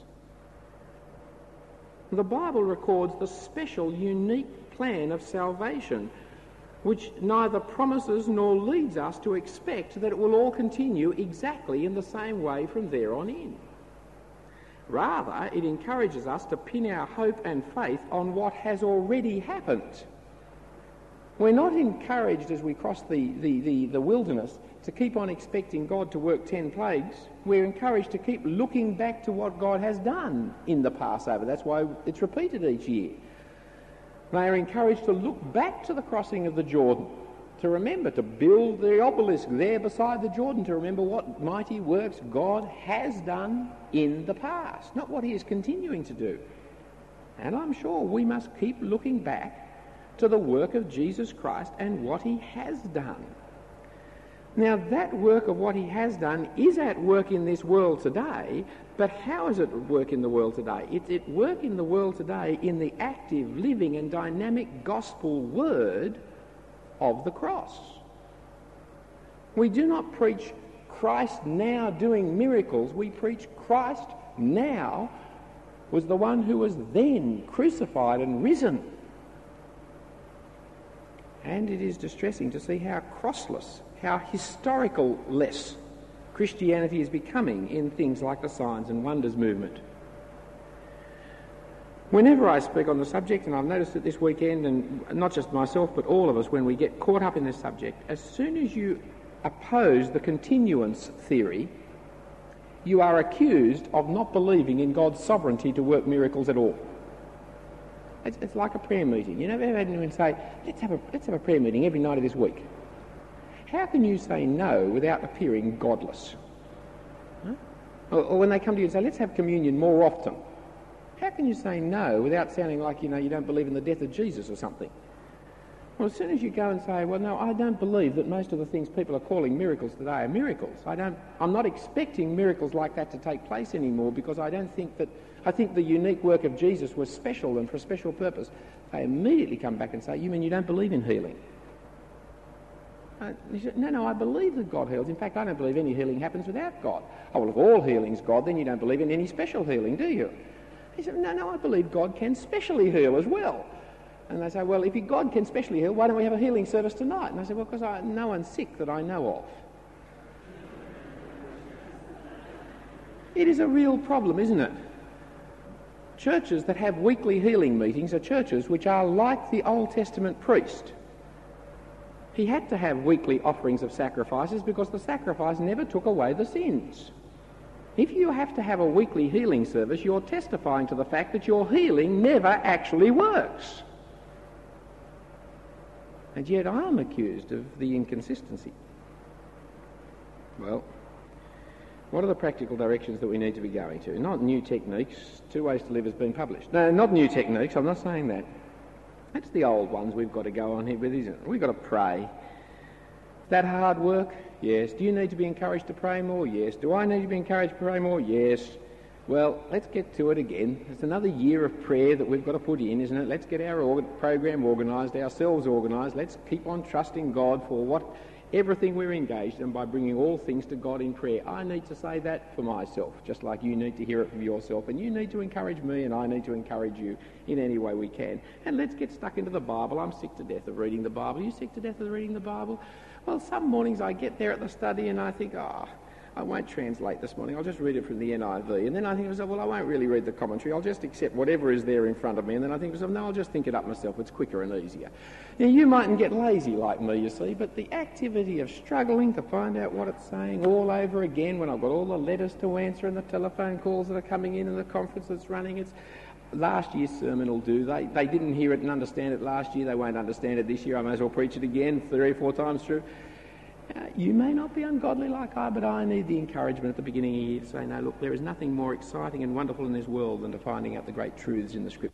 The Bible records the special, unique plan of salvation, which neither promises nor leads us to expect that it will all continue exactly in the same way from there on in. Rather, it encourages us to pin our hope and faith on what has already happened. We're not encouraged as we cross the, the, the, the wilderness to keep on expecting God to work ten plagues. We're encouraged to keep looking back to what God has done in the Passover. That's why it's repeated each year. They are encouraged to look back to the crossing of the Jordan, to remember, to build the obelisk there beside the Jordan, to remember what mighty works God has done in the past, not what he is continuing to do. And I'm sure we must keep looking back to the work of Jesus Christ and what he has done. Now, that work of what he has done is at work in this world today, but how is it at work in the world today? It's at work in the world today in the active, living and dynamic gospel word of the cross. We do not preach Christ now doing miracles. We preach Christ now was the one who was then crucified and risen. And it is distressing to see how crossless, how historical-less Christianity is becoming in things like the Signs and Wonders movement. Whenever I speak on the subject, and I've noticed it this weekend, and not just myself but all of us, when we get caught up in this subject, as soon as you oppose the continuance theory, you are accused of not believing in God's sovereignty to work miracles at all. It's, it's like a prayer meeting. You know, ever had anyone say, let's have, a, let's have a prayer meeting every night of this week? How can you say no without appearing godless? Huh? Or, or when they come to you and say, let's have communion more often. How can you say no without sounding like, you know, you don't believe in the death of Jesus or something? Well, as soon as you go and say, well, no, I don't believe that most of the things people are calling miracles today are miracles. I don't, I'm not expecting miracles like that to take place anymore, because I don't think that, I think the unique work of Jesus was special and for a special purpose. They immediately come back and say, you mean you don't believe in healing? Uh, said, no, no, I believe that God heals. In fact, I don't believe any healing happens without God. Oh, well, if all healing's God, then you don't believe in any special healing, do you? He said, no, no, I believe God can specially heal as well. And they say, well, if God can specially heal, why don't we have a healing service tonight? And I said, well, because I, no one's sick that I know of. It is a real problem, isn't it? churches that have weekly healing meetings are churches which are like the Old Testament priest. He had to have weekly offerings of sacrifices because the sacrifice never took away the sins. If you have to have a weekly healing service, you're testifying to the fact that your healing never actually works. And yet I am accused of the inconsistency. Well, what are the practical directions that we need to be going to? Not new techniques. Two Ways to Live has been published. No, not new techniques. I'm not saying that. That's the old ones we've got to go on here with, isn't it? We've got to pray. Is that hard work? Yes. Do you need to be encouraged to pray more? Yes. Do I need to be encouraged to pray more? Yes. Well, let's get to it again. It's another year of prayer that we've got to put in, isn't it? Let's get our org- program organised, ourselves organised. Let's keep on trusting God for what everything we're engaged in by bringing all things to God in prayer. I need to say that for myself, just like you need to hear it from yourself, and you need to encourage me and I need to encourage you in any way we can. And let's get stuck into the Bible. I'm sick to death of reading the Bible. Are you sick to death of reading the Bible? Well, some mornings I get there at the study and I think, oh, I won't translate this morning. I'll just read it from the N I V. And then I think to myself, well, I won't really read the commentary. I'll just accept whatever is there in front of me. And then I think to myself, no, I'll just think it up myself. It's quicker and easier. Now, you mightn't get lazy like me, you see, but the activity of struggling to find out what it's saying all over again when I've got all the letters to answer and the telephone calls that are coming in and the conference that's running, it's last year's sermon will do. They, they didn't hear it and understand it last year. They won't understand it this year. I may as well preach it again three or four times through. Uh, you may not be ungodly like I, but I need the encouragement at the beginning of the year to say, no, look, there is nothing more exciting and wonderful in this world than to finding out the great truths in the Scripture.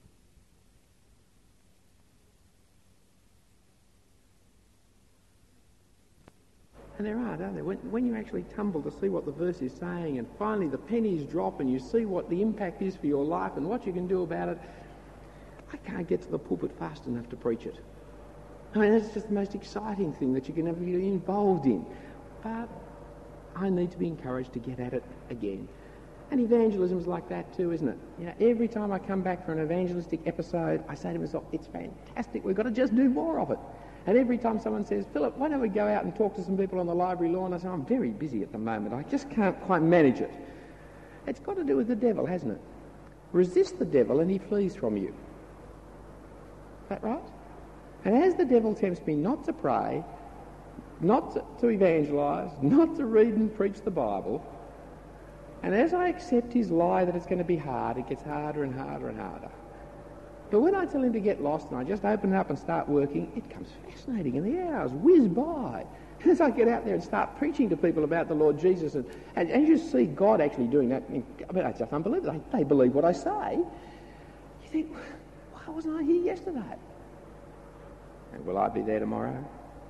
And there are, don't there? When, when you actually tumble to see what the verse is saying and finally the pennies drop and you see what the impact is for your life and what you can do about it, I can't get to the pulpit fast enough to preach it. I mean, that's just the most exciting thing that you can ever be involved in. But I need to be encouraged to get at it again. And evangelism's like that too, isn't it? You know, every time I come back for an evangelistic episode, I say to myself, it's fantastic, we've got to just do more of it. And every time someone says, Philip, why don't we go out and talk to some people on the library lawn? I say, I'm very busy at the moment, I just can't quite manage it. It's got to do with the devil, hasn't it? Resist the devil and he flees from you. Is that right? And as the devil tempts me not to pray, not to, to evangelise, not to read and preach the Bible, and as I accept his lie that it's going to be hard, it gets harder and harder and harder. But when I tell him to get lost and I just open it up and start working, it becomes fascinating and the hours whiz by. As I get out there and start preaching to people about the Lord Jesus, and, and as you see God actually doing that, I mean, it's just unbelievable. They, they believe what I say. You think, why wasn't I here yesterday? And will I be there tomorrow?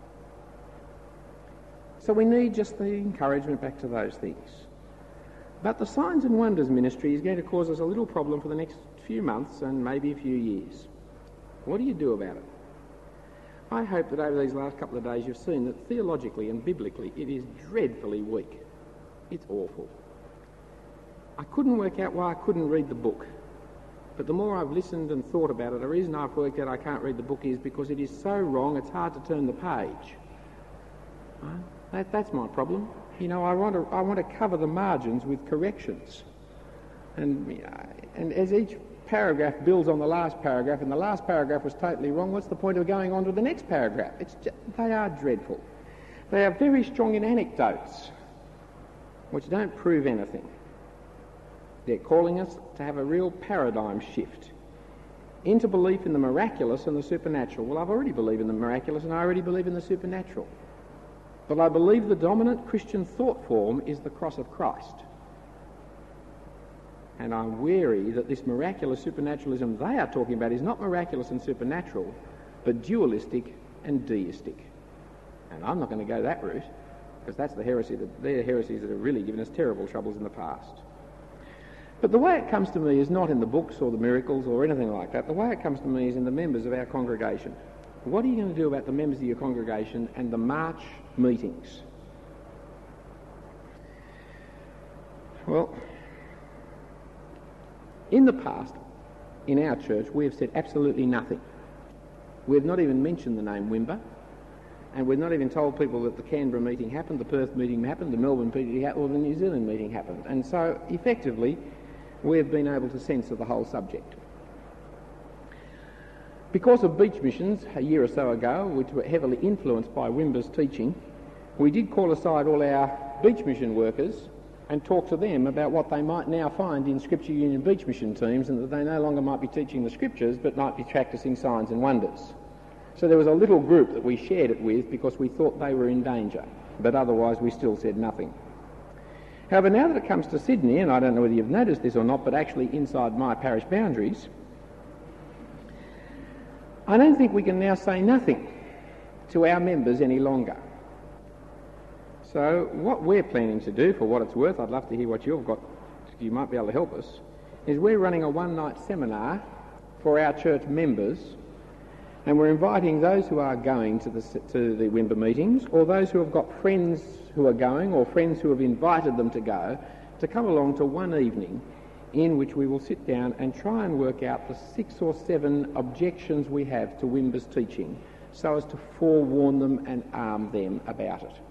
So we need just the encouragement back to those things. But the Signs and Wonders ministry is going to cause us a little problem for the next few months and maybe a few years. What do you do about it? I hope that over these last couple of days you've seen that theologically and biblically it is dreadfully weak. It's awful. I couldn't work out why I couldn't read the book. But the more I've listened and thought about it, the reason I've worked out I can't read the book is because it is so wrong it's hard to turn the page. Right? That, that's my problem. You know, I want to I want to cover the margins with corrections. And, you know, and as each paragraph builds on the last paragraph, and the last paragraph was totally wrong, what's the point of going on to the next paragraph? It's just, they are dreadful. They are very strong in anecdotes, which don't prove anything. They're calling us to have a real paradigm shift into belief in the miraculous and the supernatural. Well, I've already believed in the miraculous and I already believe in the supernatural. But I believe the dominant Christian thought form is the cross of Christ. And I'm wary that this miraculous supernaturalism they are talking about is not miraculous and supernatural, but dualistic and deistic. And I'm not going to go that route, because that's the heresy that they're heresies that have really given us terrible troubles in the past. But the way it comes to me is not in the books or the miracles or anything like that. The way it comes to me is in the members of our congregation. What are you going to do about the members of your congregation and the March meetings? Well, in the past, in our church, we have said absolutely nothing. We've not even mentioned the name Wimber, and we've not even told people that the Canberra meeting happened, the Perth meeting happened, the Melbourne meeting happened, or the New Zealand meeting happened. And so, effectively, we've been able to censor the whole subject. Because of beach missions a year or so ago, which were heavily influenced by Wimber's teaching, we did call aside all our beach mission workers and talk to them about what they might now find in Scripture Union beach mission teams, and that they no longer might be teaching the Scriptures but might be practising signs and wonders. So there was a little group that we shared it with because we thought they were in danger, but otherwise we still said nothing. However, now that it comes to Sydney, and I don't know whether you've noticed this or not, but actually inside my parish boundaries, I don't think we can now say nothing to our members any longer. So what we're planning to do, for what it's worth, I'd love to hear what you've got, you might be able to help us, is we're running a one-night seminar for our church members, and we're inviting those who are going to the, to the Wimber meetings, or those who have got friends who are going, or friends who have invited them to go, to come along to one evening in which we will sit down and try and work out the six or seven objections we have to Wimber's teaching, so as to forewarn them and arm them about it.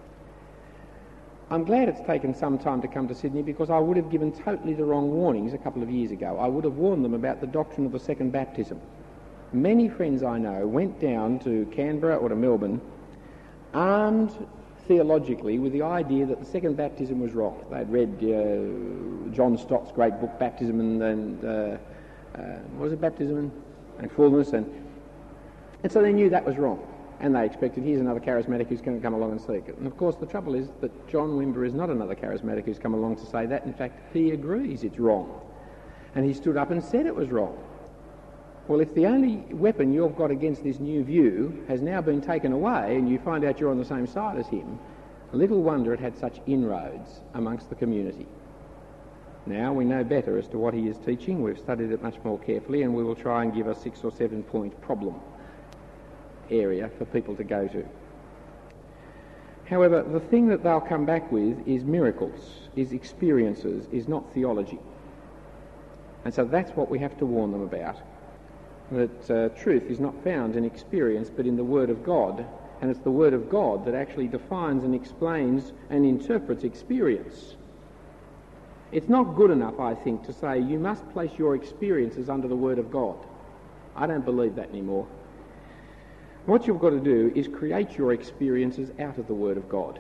I'm glad it's taken some time to come to Sydney, because I would have given totally the wrong warnings a couple of years ago. I would have warned them about the doctrine of the second baptism. Many friends I know went down to Canberra or to Melbourne armed theologically with the idea that the second baptism was wrong. They'd read uh, John Stott's great book, Baptism and, and uh, uh, what was it, Baptism and, and Fullness, and, and so they knew that was wrong. And they expected, here's another charismatic who's going to come along and speak it. And of course the trouble is that John Wimber is not another charismatic who's come along to say that. In fact, he agrees it's wrong. And he stood up and said it was wrong. Well, if the only weapon you've got against this new view has now been taken away and you find out you're on the same side as him, little wonder it had such inroads amongst the community. Now we know better as to what he is teaching. We've studied it much more carefully, and we will try and give a six or seven point problem area for people to go to. However, the thing that they'll come back with is miracles, is experiences, is not theology. And so that's what we have to warn them about. That uh, truth is not found in experience but in the Word of God, and it's the Word of God that actually defines and explains and interprets experience. It's not good enough, I think, to say you must place your experiences under the Word of God. I don't believe that anymore. What you've got to do is create your experiences out of the Word of God.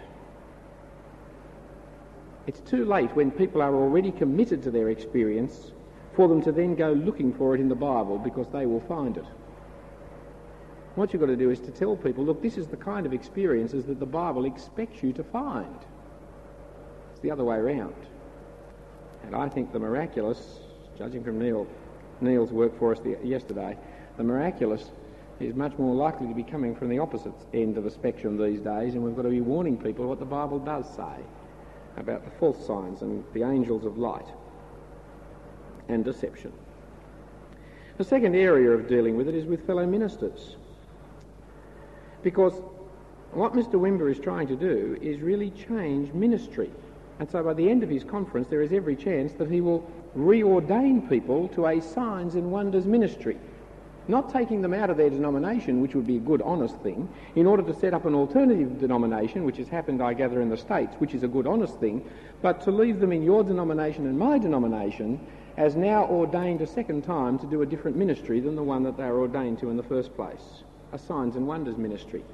It's too late when people are already committed to their experience for them to then go looking for it in the Bible, because they will find it. What you've got to do is to tell people, look, this is the kind of experiences that the Bible expects you to find. It's the other way around. And I think the miraculous, judging from Neil, Neil's work for us the, yesterday, the miraculous is much more likely to be coming from the opposite end of the spectrum these days, and we've got to be warning people what the Bible does say about the false signs and the angels of light and deception. The second area of dealing with it is with fellow ministers, because what Mister Wimber is trying to do is really change ministry, and so by the end of his conference there is every chance that he will reordain people to a signs and wonders ministry, not taking them out of their denomination, which would be a good, honest thing, in order to set up an alternative denomination, which has happened, I gather, in the States, which is a good, honest thing, but to leave them in your denomination and my denomination as now ordained a second time to do a different ministry than the one that they were ordained to in the first place, a signs and wonders ministry.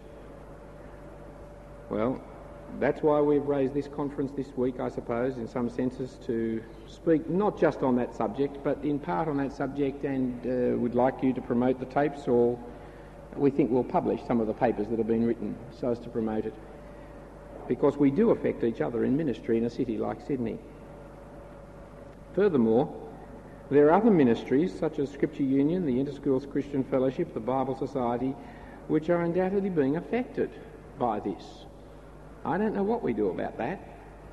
Well, that's why we've raised this conference this week, I suppose, in some senses, to speak not just on that subject, but in part on that subject, and uh, would like you to promote the tapes, or we think we'll publish some of the papers that have been written so as to promote it, because we do affect each other in ministry in a city like Sydney. Furthermore, there are other ministries such as Scripture Union, the Interschools Christian Fellowship, the Bible Society, which are undoubtedly being affected by this. I don't know what we do about that.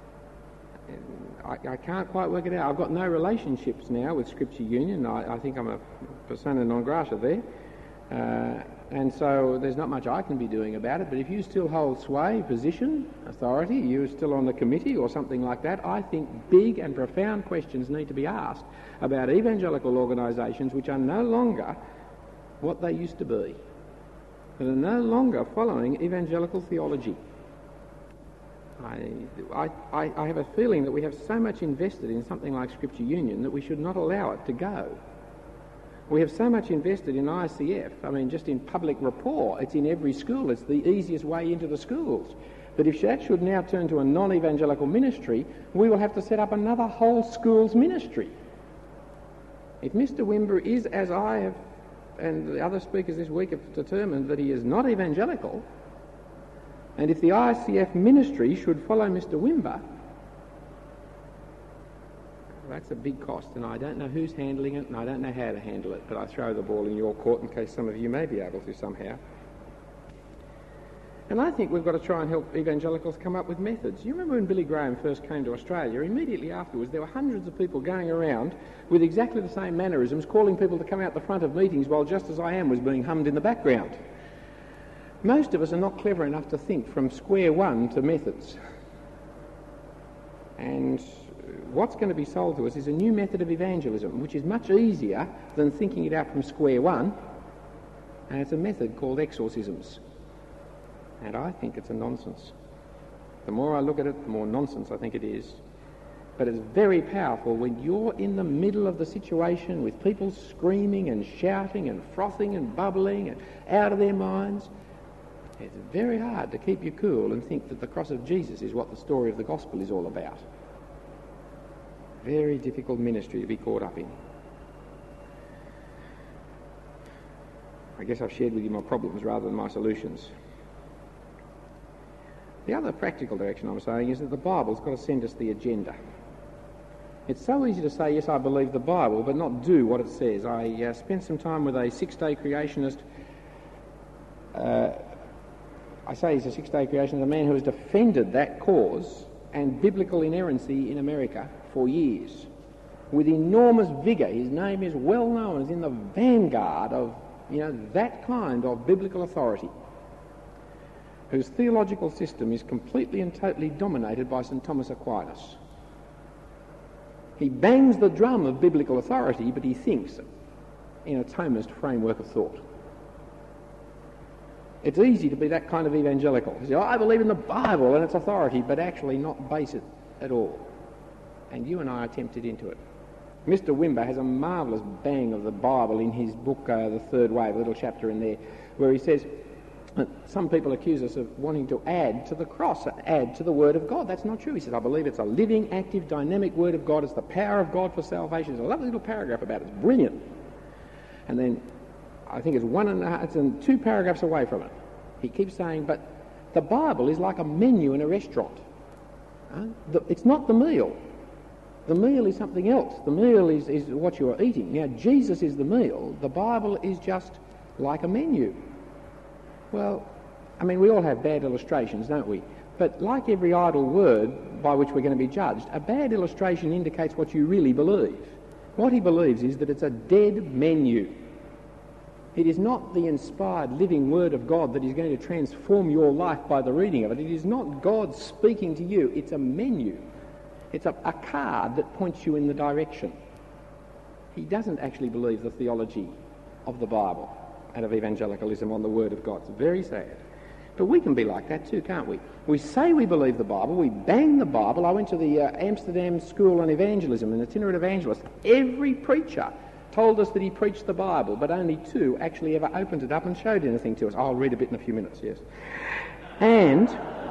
I, I can't quite work it out. I've got no relationships now with Scripture Union. I, I think I'm a persona non grata there. Uh, and so there's not much I can be doing about it, but if you still hold sway, position, authority, you're still on the committee or something like that, I think big and profound questions need to be asked about evangelical organisations which are no longer what they used to be, that are no longer following evangelical theology. I, I, I have a feeling that we have so much invested in something like Scripture Union that we should not allow it to go. We have so much invested in I C F, I mean, just in public rapport. It's in every school. It's the easiest way into the schools. But if that should now turn to a non-evangelical ministry, we will have to set up another whole schools ministry. If Mister Wimber is, as I have and the other speakers this week have determined, that he is not evangelical, and if the I C F ministry should follow Mister Wimber, that's a big cost, and I don't know who's handling it, and I don't know how to handle it, but I throw the ball in your court in case some of you may be able to somehow. And I think we've got to try and help evangelicals come up with methods. You remember when Billy Graham first came to Australia, immediately afterwards there were hundreds of people going around with exactly the same mannerisms, calling people to come out the front of meetings while Just As I Am was being hummed in the background. Most of us are not clever enough to think from square one to methods. And what's going to be sold to us is a new method of evangelism, which is much easier than thinking it out from square one, and it's a method called exorcisms. And I think it's a nonsense. The more I look at it, the more nonsense I think it is. But it's very powerful when you're in the middle of the situation with people screaming and shouting and frothing and bubbling and out of their minds. It's very hard to keep you cool and think that the cross of Jesus is what the story of the gospel is all about. Very difficult ministry to be caught up in. I guess I've shared with you my problems rather than my solutions. The other practical direction I'm saying is that the Bible's got to send us the agenda. It's so easy to say, yes, I believe the Bible, but not do what it says. I uh, spent some time with a six-day creationist. Uh, I say he's a six-day creationist, a man who has defended that cause and biblical inerrancy in America for years with enormous vigour. His name is well known as in the vanguard of, you know, that kind of biblical authority, whose theological system is completely and totally dominated by St Thomas Aquinas. He bangs the drum of biblical authority, but he thinks in a Thomist framework of thought. It's easy to be that kind of evangelical. You say, oh, I believe in the Bible and its authority, but actually not base it at all. And you and I are tempted into it. Mister Wimber has a marvellous bang of the Bible in his book, uh, The Third Wave, a little chapter in there, where he says, some people accuse us of wanting to add to the cross, add to the Word of God. That's not true. He says, I believe it's a living, active, dynamic Word of God. It's the power of God for salvation. There's a lovely little paragraph about it. It's brilliant. And then I think it's one and a half, it's in two paragraphs away from it. He keeps saying, but the Bible is like a menu in a restaurant. Uh, the, it's not the meal. The meal is something else. The meal is, is what you are eating. Now, Jesus is the meal. The Bible is just like a menu. Well, I mean, we all have bad illustrations, don't we? But like every idle word by which we're going to be judged, a bad illustration indicates what you really believe. What he believes is that it's a dead menu. It is not the inspired living Word of God that is going to transform your life by the reading of it. It is not God speaking to you. It's a menu. It's a, a card that points you in the direction. He doesn't actually believe the theology of the Bible and of evangelicalism on the Word of God. It's very sad. But we can be like that too, can't we? We say we believe the Bible, we bang the Bible. I went to the uh, Amsterdam School on Evangelism, an itinerant evangelist. Every preacher told us that he preached the Bible, but only two actually ever opened it up and showed anything to us. I'll read a bit in a few minutes, yes. And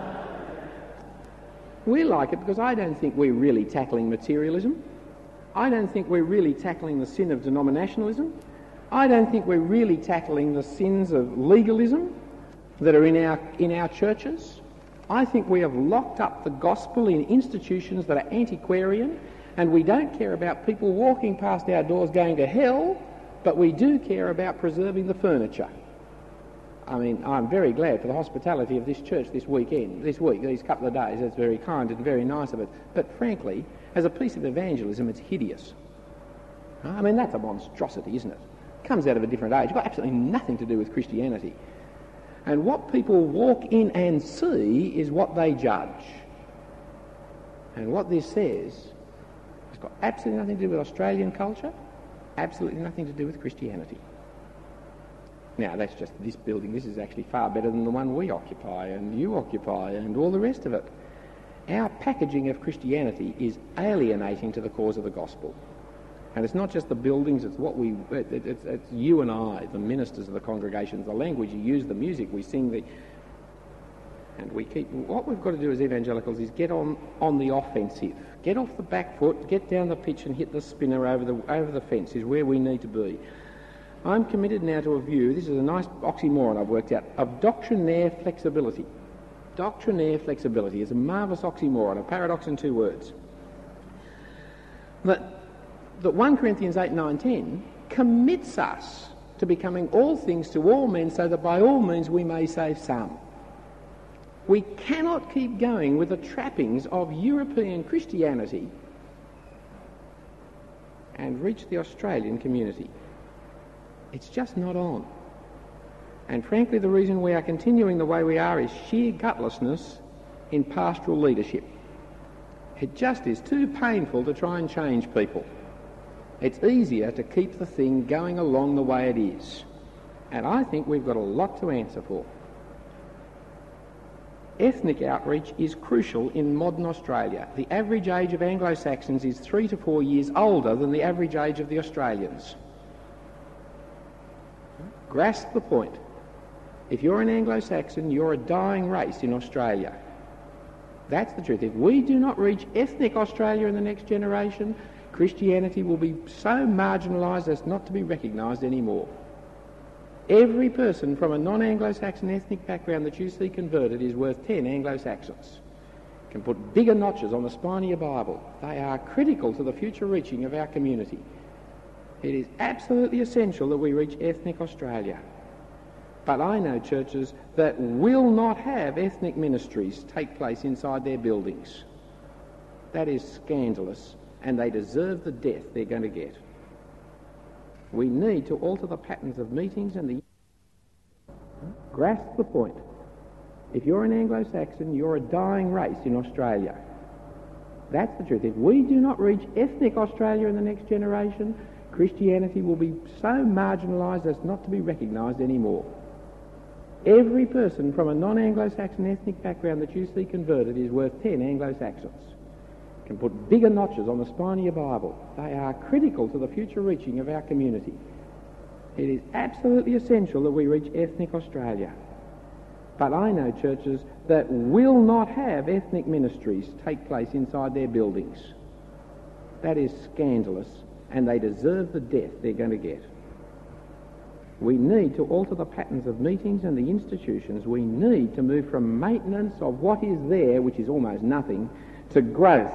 we like it because I don't think we're really tackling materialism. I don't think we're really tackling the sin of denominationalism. I don't think we're really tackling the sins of legalism that are in our in our churches. I think we have locked up the gospel in institutions that are antiquarian, and we don't care about people walking past our doors going to hell, but we do care about preserving the furniture. I mean, I'm very glad for the hospitality of this church this weekend, this week, these couple of days. That's very kind and very nice of it. But frankly, as a piece of evangelism, it's hideous. I mean, that's a monstrosity, isn't it? Comes out of a different age. It's got absolutely nothing to do with Christianity. And what people walk in and see is what they judge. And what this says has got absolutely nothing to do with Australian culture, absolutely nothing to do with Christianity. Now, that's just this building. This is actually far better than the one we occupy and you occupy and all the rest of it. Our packaging of Christianity is alienating to the cause of the gospel. And it's not just the buildings, it's what we, it, it, it's, it's you and I, the ministers of the congregations, the language you use, the music we sing, the, and we keep, what we've got to do as evangelicals is get on, on the offensive. Get off the back foot, get down the pitch and hit the spinner over the, over the fence is where we need to be. I'm committed now to a view, this is a nice oxymoron I've worked out, of doctrinaire flexibility. Doctrinaire flexibility is a marvellous oxymoron, a paradox in two words. That, that First Corinthians eight, nine, ten commits us to becoming all things to all men so that by all means we may save some. We cannot keep going with the trappings of European Christianity and reach the Australian community. It's just not on. And frankly, the reason we are continuing the way we are is sheer gutlessness in pastoral leadership. It just is too painful to try and change people. It's easier to keep the thing going along the way it is. And I think we've got a lot to answer for. Ethnic outreach is crucial in modern Australia. The average age of Anglo-Saxons is three to four years older than the average age of the Australians. Grasp the point. If you're an Anglo-Saxon, you're a dying race in Australia. That's the truth. If we do not reach ethnic Australia in the next generation, Christianity will be so marginalised as not to be recognised anymore. Every person from a non-Anglo-Saxon ethnic background that you see converted is worth ten Anglo-Saxons. You can put bigger notches on the spine of your Bible. They are critical to the future reaching of our community. It is absolutely essential that we reach ethnic Australia. But I know churches that will not have ethnic ministries take place inside their buildings. That is scandalous, and they deserve the death they're going to get. We need to alter the patterns of meetings and the... Grasp the point. If you're an Anglo-Saxon, you're a dying race in Australia. That's the truth. If we do not reach ethnic Australia in the next generation, Christianity will be so marginalised as not to be recognised anymore. Every person from a non-Anglo-Saxon ethnic background that you see converted is worth ten Anglo-Saxons. You can put bigger notches on the spine of your Bible. They are critical to the future reaching of our community. It is absolutely essential that we reach ethnic Australia. But I know churches that will not have ethnic ministries take place inside their buildings. That is scandalous, and they deserve the death they're going to get. We need to alter the patterns of meetings and the institutions. We need to move from maintenance of what is there, which is almost nothing, to growth.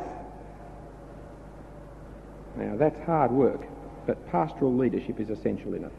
Now, that's hard work, but pastoral leadership is essential in it.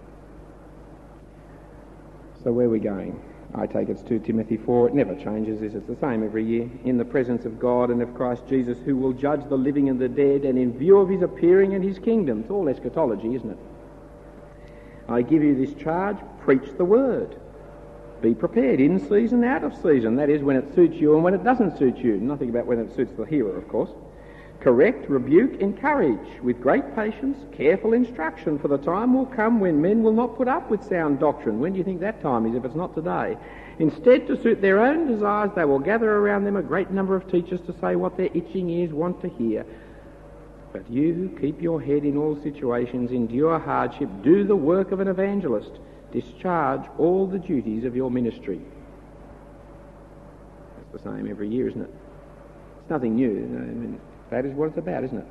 So where are we going? I take it's Second Timothy four. It never changes, is it? It's the same every year. In the presence of God and of Christ Jesus, who will judge the living and the dead, and in view of his appearing and his kingdom. It's all eschatology, isn't it? I give you this charge, preach the word. Be prepared, in season, out of season. That is, when it suits you and when it doesn't suit you. Nothing about when it suits the hearer, of course. Correct, rebuke, encourage, with great patience, careful instruction, for the time will come when men will not put up with sound doctrine. When do you think that time is, if it's not today? Instead, to suit their own desires, they will gather around them a great number of teachers to say what their itching ears want to hear. But you keep your head in all situations, endure hardship, do the work of an evangelist, discharge all the duties of your ministry. It's the same every year, isn't it? It's nothing new. I mean, that is what it's about, isn't it?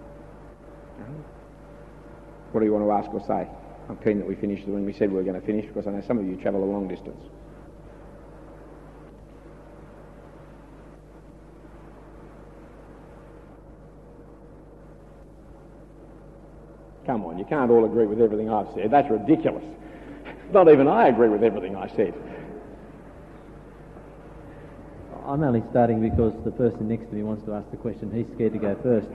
What do you want to ask or say? I'm keen that we finish when we said we were going to finish, because I know some of you travel a long distance. Come on, you can't all agree with everything I've said. That's ridiculous. Not even I agree with everything I said. I'm only starting because the person next to me wants to ask the question. He's scared to go first.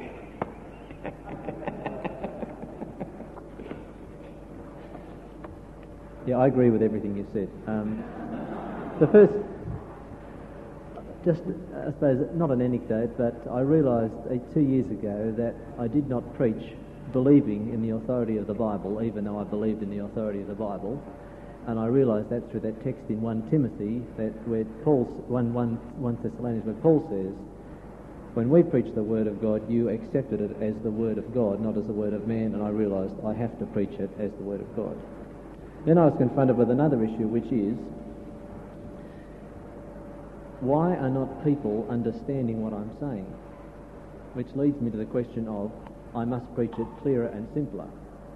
Yeah, I agree with everything you said. Um, the first, just, I suppose, not an anecdote, but I realised uh, two years ago that I did not preach believing in the authority of the Bible, even though I believed in the authority of the Bible. And I realised that through that text in First Timothy, that where Paul, one, one, one Thessalonians, where Paul says when we preached the Word of God, you accepted it as the Word of God, not as the Word of man, and I realised I have to preach it as the Word of God. Then I was confronted with another issue, which is, why are not people understanding what I'm saying? Which leads me to the question of, I must preach it clearer and simpler.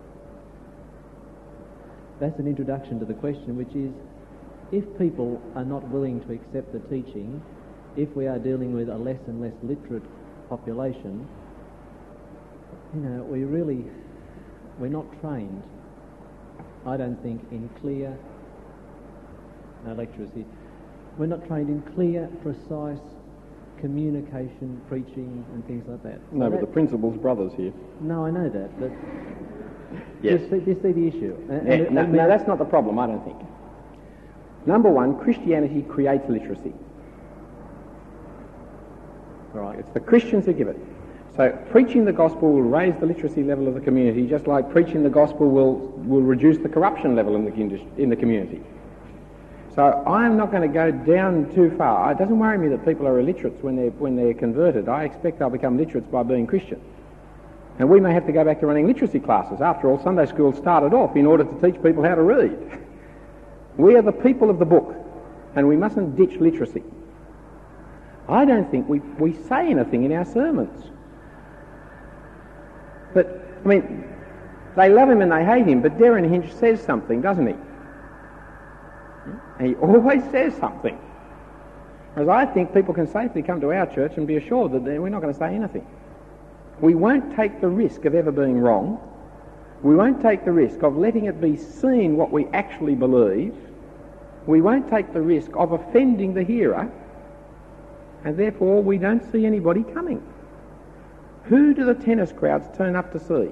That's an introduction to the question, which is, if people are not willing to accept the teaching, if we are dealing with a less and less literate population, you know, we really, we're not trained, I don't think, in clear, no lecturers here, we're not trained in clear, precise communication, preaching and things like that. No, so but that, the principal's brother's here. No, I know that, but Yes. do you see, do you see the issue? And, Yeah, and- no, and no, that's not the problem, I don't think. Number one, Christianity creates literacy. Right. It's the Christians who give it. So preaching the gospel will raise the literacy level of the community, just like preaching the gospel will, will reduce the corruption level in the, in the community. So I'm not going to go down too far. It doesn't worry me that people are illiterates when they're, when they're converted. I expect they'll become literates by being Christian. And we may have to go back to running literacy classes. After all, Sunday school started off in order to teach people how to read. We are the people of the book, and we mustn't ditch literacy. I don't think we, we say anything in our sermons. But, I mean, they love him and they hate him, but Darren Hinch says something, doesn't he? And he always says something. Whereas I think people can safely come to our church and be assured that we're not going to say anything. We won't take the risk of ever being wrong. We won't take the risk of letting it be seen what we actually believe. We won't take the risk of offending the hearer, and therefore we don't see anybody coming. Who do the tennis crowds turn up to see?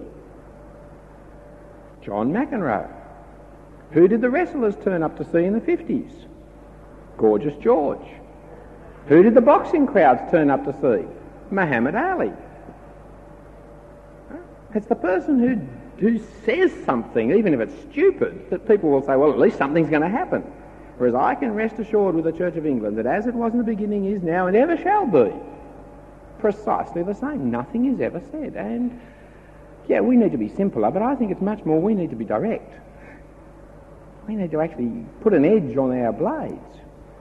John McEnroe. Who did the wrestlers turn up to see in the fifties? Gorgeous George. Who did the boxing crowds turn up to see? Muhammad Ali. It's the person who, who says something, even if it's stupid, that people will say, well, at least something's going to happen. Whereas I can rest assured with the Church of England that as it was in the beginning, is now, and ever shall be, precisely the same. Nothing is ever said. And, yeah, we need to be simpler, but I think it's much more we need to be direct. We need to actually put an edge on our blades.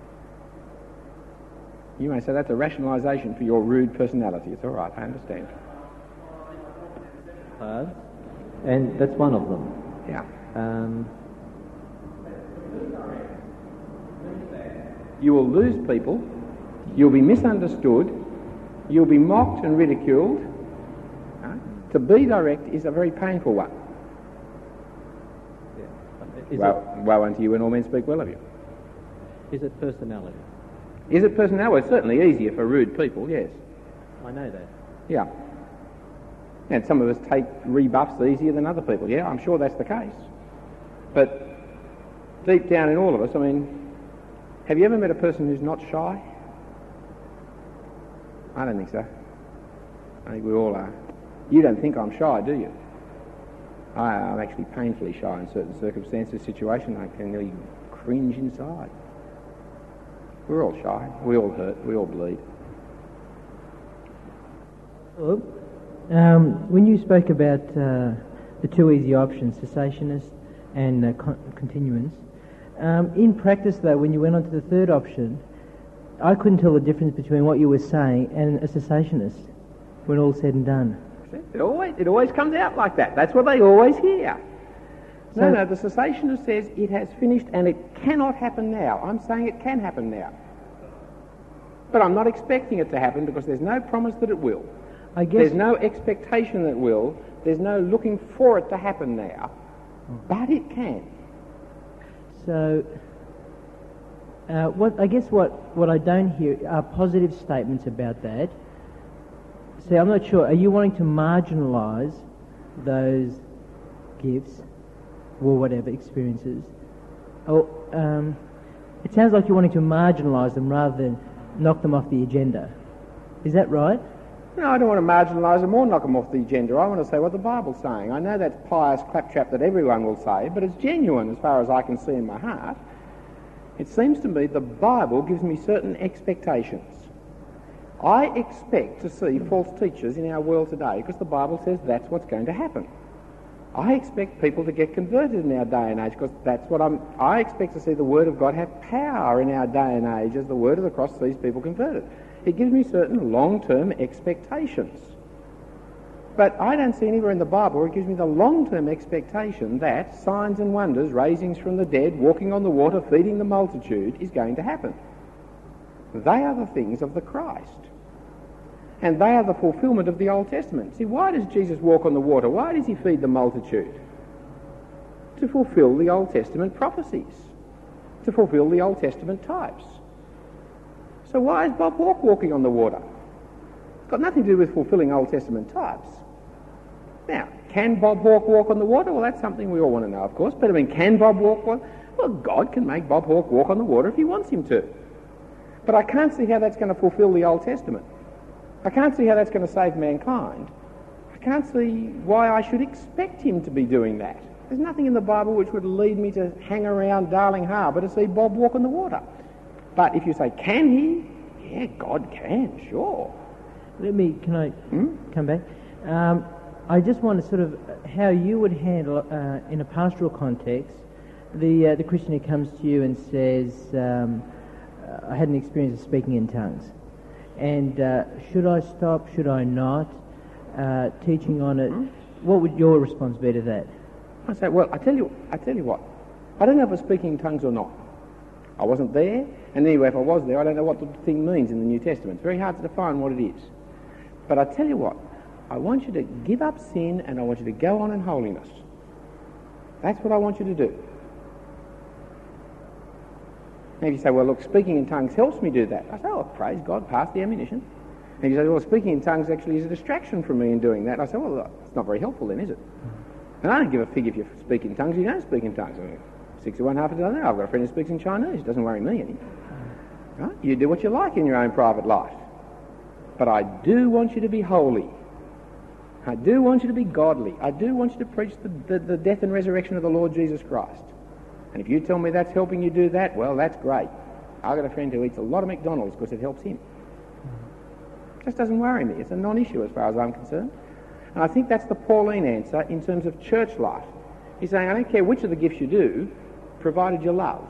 You may say that's a rationalisation for your rude personality. It's all right, I understand. Uh, and that's one of them. Yeah. Um, You will lose people, you'll be misunderstood, you'll be mocked and ridiculed. Uh, to be direct is a very painful one. yeah. Is, Well, woe unto you when all men speak well of you. it, is it personality? Is it personnel? Well, it's certainly easier for rude people, yes. I know that. Yeah. And some of us take rebuffs easier than other people. Yeah, I'm sure that's the case. But deep down in all of us, I mean, have you ever met a person who's not shy? I don't think so. I think we all are. You don't think I'm shy, do you? I, I'm actually painfully shy in certain circumstances, situations. I can nearly cringe inside. We're all shy. We all hurt. We all bleed. Hello. Um, when you spoke about uh, the two easy options, cessationist and uh, con- continuance, um, in practice though, when you went on to the third option, I couldn't tell the difference between what you were saying and a cessationist when all's said and done. It always, it always comes out like that. That's what they always hear. No, So- no, the cessationist says it has finished and it cannot happen now. I'm saying it can happen now. But I'm not expecting it to happen because there's no promise that it will. I guess. There's no expectation that it will. There's no looking for it to happen now. But it can. So, uh, what I guess what, what I don't hear are positive statements about that. See, I'm not sure. Are you wanting to marginalise those gifts or whatever experiences? Oh, um, it sounds like you're wanting to marginalise them rather than knock them off the agenda. Is that right? No, I don't want to marginalise them or knock them off the agenda. I want to say what the Bible's saying. I know that's pious claptrap that everyone will say, but it's genuine as far as I can see in my heart. It seems to me the Bible gives me certain expectations. I expect to see false teachers in our world today because the Bible says that's what's going to happen. I expect people to get converted in our day and age because that's what I'm... I expect to see the Word of God have power in our day and age as the Word of the cross sees people converted. It gives me certain long-term expectations. But I don't see anywhere in the Bible where it gives me the long-term expectation that signs and wonders, raisings from the dead, walking on the water, feeding the multitude, is going to happen. They are the things of the Christ. And they are the fulfilment of the Old Testament. See, why does Jesus walk on the water? Why does he feed the multitude? To fulfil the Old Testament prophecies. To fulfil the Old Testament types. So why is Bob Hawke walking on the water? It's got nothing to do with fulfilling Old Testament types. Now, can Bob Hawke walk on the water? Well, that's something we all want to know, of course. But I mean, can Bob Hawke walk? Well, God can make Bob Hawke walk on the water if he wants him to. But I can't see how that's going to fulfil the Old Testament. I can't see how that's going to save mankind. I can't see why I should expect him to be doing that. There's nothing in the Bible which would lead me to hang around Darling Harbour to see Bob walk on the water. But if you say, can he? Yeah, God can, sure. Let me, can I Hmm? come back? Um, I just want to sort of, how you would handle, uh, in a pastoral context, the uh, the Christian who comes to you and says, um, uh, I had an experience of speaking in tongues. And uh, should I stop, should I not, uh, teaching on it? Hmm? What would your response be to that? I say, well, I tell you, I tell you what. I don't know if I was speaking in tongues or not. I wasn't there, and anyway, if I was there, I don't know what the thing means in the New Testament. It's very hard to define what it is. But I tell you what, I want you to give up sin and I want you to go on in holiness. That's what I want you to do. Now you say, well, look, speaking in tongues helps me do that. I say, oh, praise God, pass the ammunition. And you say, well, speaking in tongues actually is a distraction from me in doing that. I say, well, it's not very helpful then, is it? And I don't give a fig if you speak in tongues, you don't speak in tongues. I mean, six of one, half a dozen there. I've got a friend who speaks in Chinese. It doesn't worry me any. Right? You do what you like in your own private life. But I do want you to be holy. I do want you to be godly. I do want you to preach the, the, the death and resurrection of the Lord Jesus Christ. And if you tell me that's helping you do that, well, that's great. I've got a friend who eats a lot of McDonald's because it helps him. It just doesn't worry me. It's a non-issue as far as I'm concerned. And I think that's the Pauline answer in terms of church life. He's saying, I don't care which of the gifts you do, provided you love.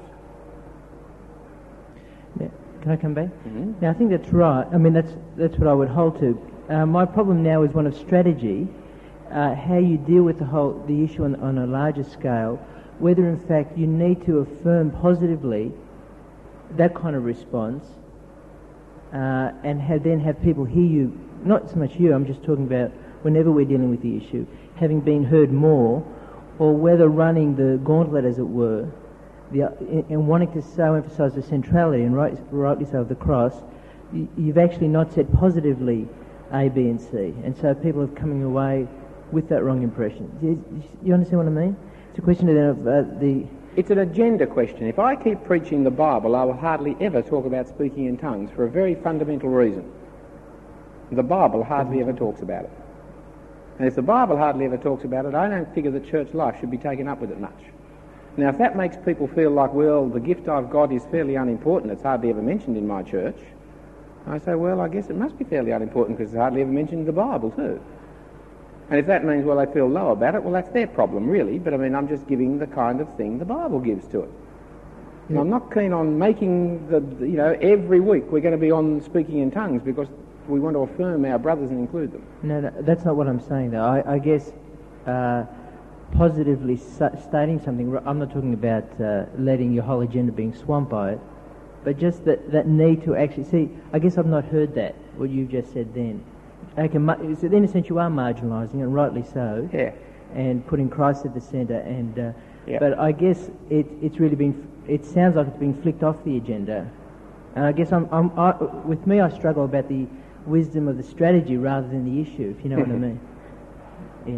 Yeah. Can I come back? Mm-hmm. Now, I think that's right. I mean, that's that's what I would hold to. Uh, my problem now is one of strategy, uh, how you deal with the whole the issue on, on a larger scale, whether in fact you need to affirm positively that kind of response, uh, and have, then have people hear you, not so much you, I'm just talking about whenever we're dealing with the issue, having been heard more, or whether running the gauntlet, as it were, the, in, in wanting to so emphasise the centrality, and right, rightly so, of the cross, you, you've actually not said positively A, B and C, and so people are coming away with that wrong impression. Do you, you understand what I mean? It's a question of uh, the... It's an agenda question. If I keep preaching the Bible, I will hardly ever talk about speaking in tongues for a very fundamental reason. The Bible hardly ever talks about it. And if the Bible hardly ever talks about it, I don't figure that church life should be taken up with it much. Now, if that makes people feel like, well, the gift I've got is fairly unimportant, it's hardly ever mentioned in my church, I say, well, I guess it must be fairly unimportant because it's hardly ever mentioned in the Bible too. And if that means, well, they feel low about it, well, that's their problem, really. But, I mean, I'm just giving the kind of thing the Bible gives to it. And I'm not keen on making the, you know, every week we're going to be on speaking in tongues because we want to affirm our brothers and include them. No, no, that's not what I'm saying, though. I, I guess uh, positively su- stating something, I'm not talking about uh, letting your whole agenda being swamped by it, but just that, that need to actually... See, I guess I've not heard that, what you've just said then. Okay, so in a sense you are marginalising, and rightly so, Yeah. and putting Christ at the centre, and uh, Yeah. but I guess it, it's really been... It sounds like it's been flicked off the agenda. And I guess I'm, I'm, I, with me I struggle about the wisdom of the strategy rather than the issue, if you know what I mean. Yeah.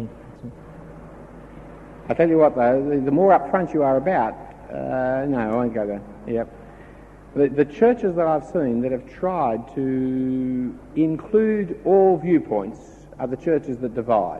I tell you what, though, the, the more upfront you are about, uh, no, I won't go there. Yep. The, the churches that I've seen that have tried to include all viewpoints are the churches that divide.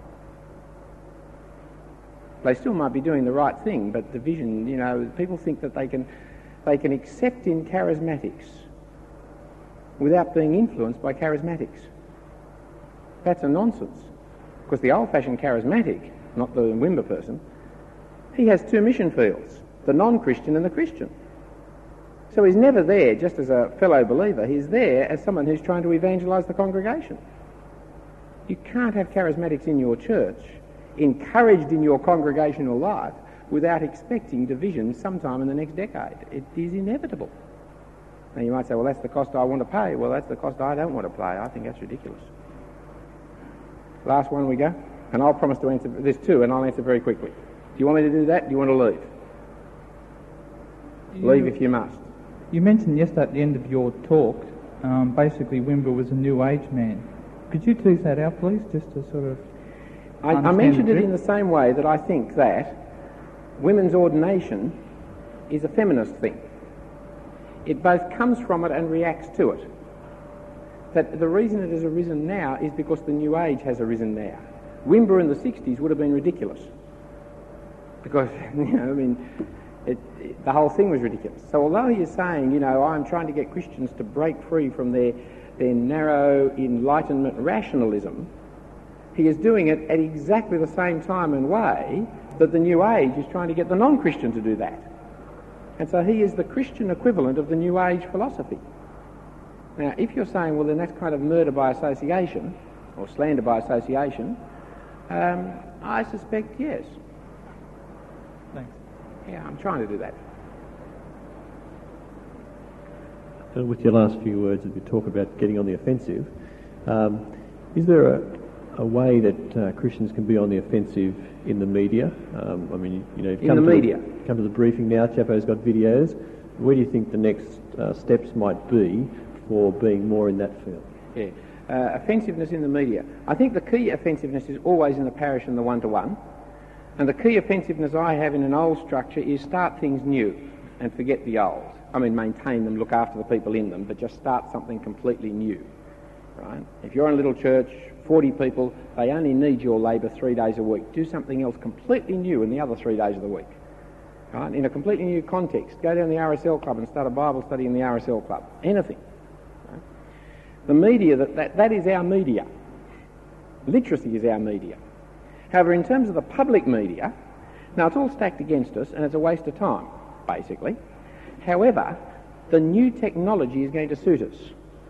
They still might be doing the right thing, but division, you know, people think that they can, they can accept in charismatics without being influenced by charismatics. That's a nonsense. Because the old-fashioned charismatic, not the Wimber person, he has two mission fields, the non-Christian and the Christian. So he's never there just as a fellow believer, he's there as someone who's trying to evangelise the congregation. You can't have charismatics in your church, encouraged in your congregational life, without expecting division sometime in the next decade. It is inevitable. Now you might say, well, that's the cost I want to pay. Well, that's the cost I don't want to pay. I think that's ridiculous. Last one we go. And I'll promise to answer, there's two, and I'll answer very quickly. Do you want me to do that? Do you want to leave? You, leave if you must. You mentioned yesterday at the end of your talk, um, basically Wimber was a New Age man. Could you tease that out, please, just to sort of... I, I mentioned it in the same way that I think that women's ordination is a feminist thing. It both comes from it and reacts to it. That the reason it has arisen now is because the New Age has arisen now. Wimber in the sixties would have been ridiculous. Because, you know, I mean, it, it, the whole thing was ridiculous. So although he is saying, you know, I'm trying to get Christians to break free from their, their narrow Enlightenment rationalism, he is doing it at exactly the same time and way that the New Age is trying to get the non-Christian to do that. And so he is the Christian equivalent of the New Age philosophy. Now, if you're saying, well, then that's kind of murder by association, or slander by association, um, I suspect yes. Thanks. Yeah, I'm trying to do that. Uh, with your last few words, as we talk about getting on the offensive, um, is there a, a way that uh, Christians can be on the offensive in the media? Um, I mean, you know, in the media, the, come to the briefing now. Chapo's got videos. Where do you think the next uh, steps might be for being more in that field? Yeah, uh, offensiveness in the media. I think the key offensiveness is always in the parish and the one-to-one. And the key offensiveness I have in an old structure is start things new and forget the old. I mean, maintain them, look after the people in them, but just start something completely new. Right? If you're in a little church, forty people, they only need your labour three days a week. Do something else completely new in the other three days of the week. Right? In a completely new context. Go down to the R S L club and start a Bible study in the R S L club. Anything. Right? The media, that, that, that is our media. Literacy is our media. However, in terms of the public media, now it's all stacked against us and it's a waste of time, basically. However, the new technology is going to suit us.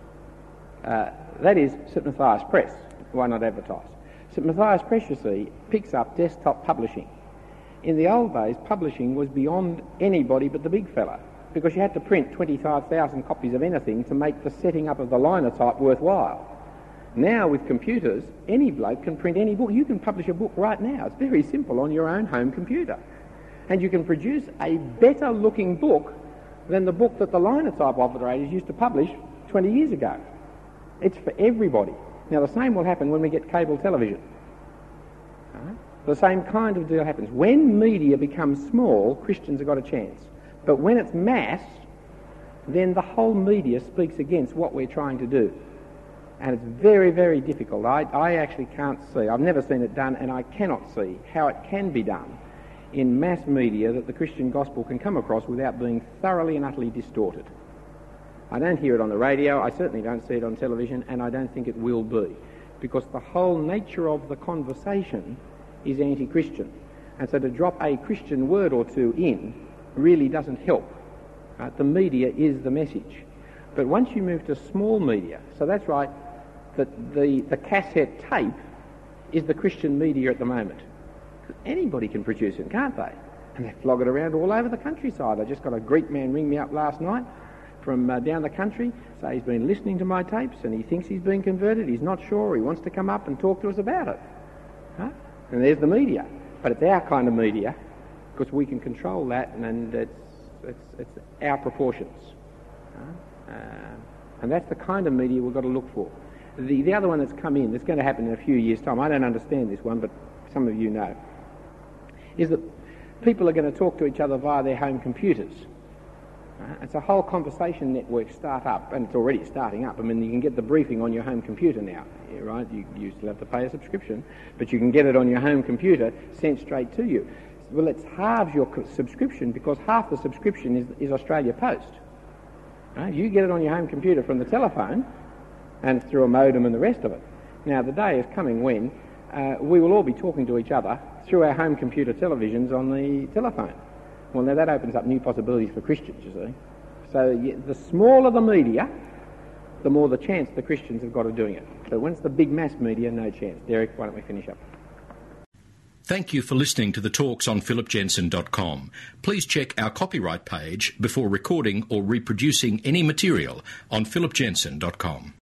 Uh, that is St Matthias Press. Why not advertise? St Matthias Press, you see, picks up desktop publishing. In the old days, publishing was beyond anybody but the big fella, because you had to print twenty-five thousand copies of anything to make the setting up of the linotype worthwhile. Now, with computers, any bloke can print any book. You can publish a book right now. It's very simple on your own home computer. And you can produce a better-looking book than the book that the linotype operators used to publish twenty years ago. It's for everybody. Now, the same will happen when we get cable television. Right? The same kind of deal happens. When media becomes small, Christians have got a chance. But when it's mass, then the whole media speaks against what we're trying to do. And it's very, very difficult. I, I actually can't see, I've never seen it done, and I cannot see how it can be done in mass media that the Christian gospel can come across without being thoroughly and utterly distorted. I don't hear it on the radio, I certainly don't see it on television, and I don't think it will be, because the whole nature of the conversation is anti-Christian. And so to drop a Christian word or two in really doesn't help. Right? The media is the message. But once you move to small media, so that's right, that the, the cassette tape is the Christian media at the moment. Anybody can produce it, can't they? And they flog it around all over the countryside. I just got a Greek man ring me up last night from uh, down the country, say he's been listening to my tapes and he thinks he's been converted, he's not sure, he wants to come up and talk to us about it. Huh? And there's the media. But it's our kind of media, because we can control that, and, and it's, it's, it's our proportions. Huh? Uh, and that's the kind of media we've got to look for. The, the other one that's come in, that's going to happen in a few years' time, I don't understand this one, but some of you know, is that people are going to talk to each other via their home computers. Uh, it's a whole conversation network start up, and it's already starting up. I mean, you can get the briefing on your home computer now, right? You, you still have to pay a subscription, but you can get it on your home computer sent straight to you. Well, it's halves your co- subscription, because half the subscription is, is Australia Post. Uh, you get it on your home computer from the telephone and through a modem and the rest of it. Now, the day is coming when uh, we will all be talking to each other through our home computer televisions on the telephone. Well, now that opens up new possibilities for Christians, you see. So the smaller the media, the more the chance the Christians have got of doing it. But when it's the big mass media, no chance. Derek, why don't we finish up? Thank you for listening to the talks on philip jensen dot com. Please check our copyright page before recording or reproducing any material on philip jensen dot com.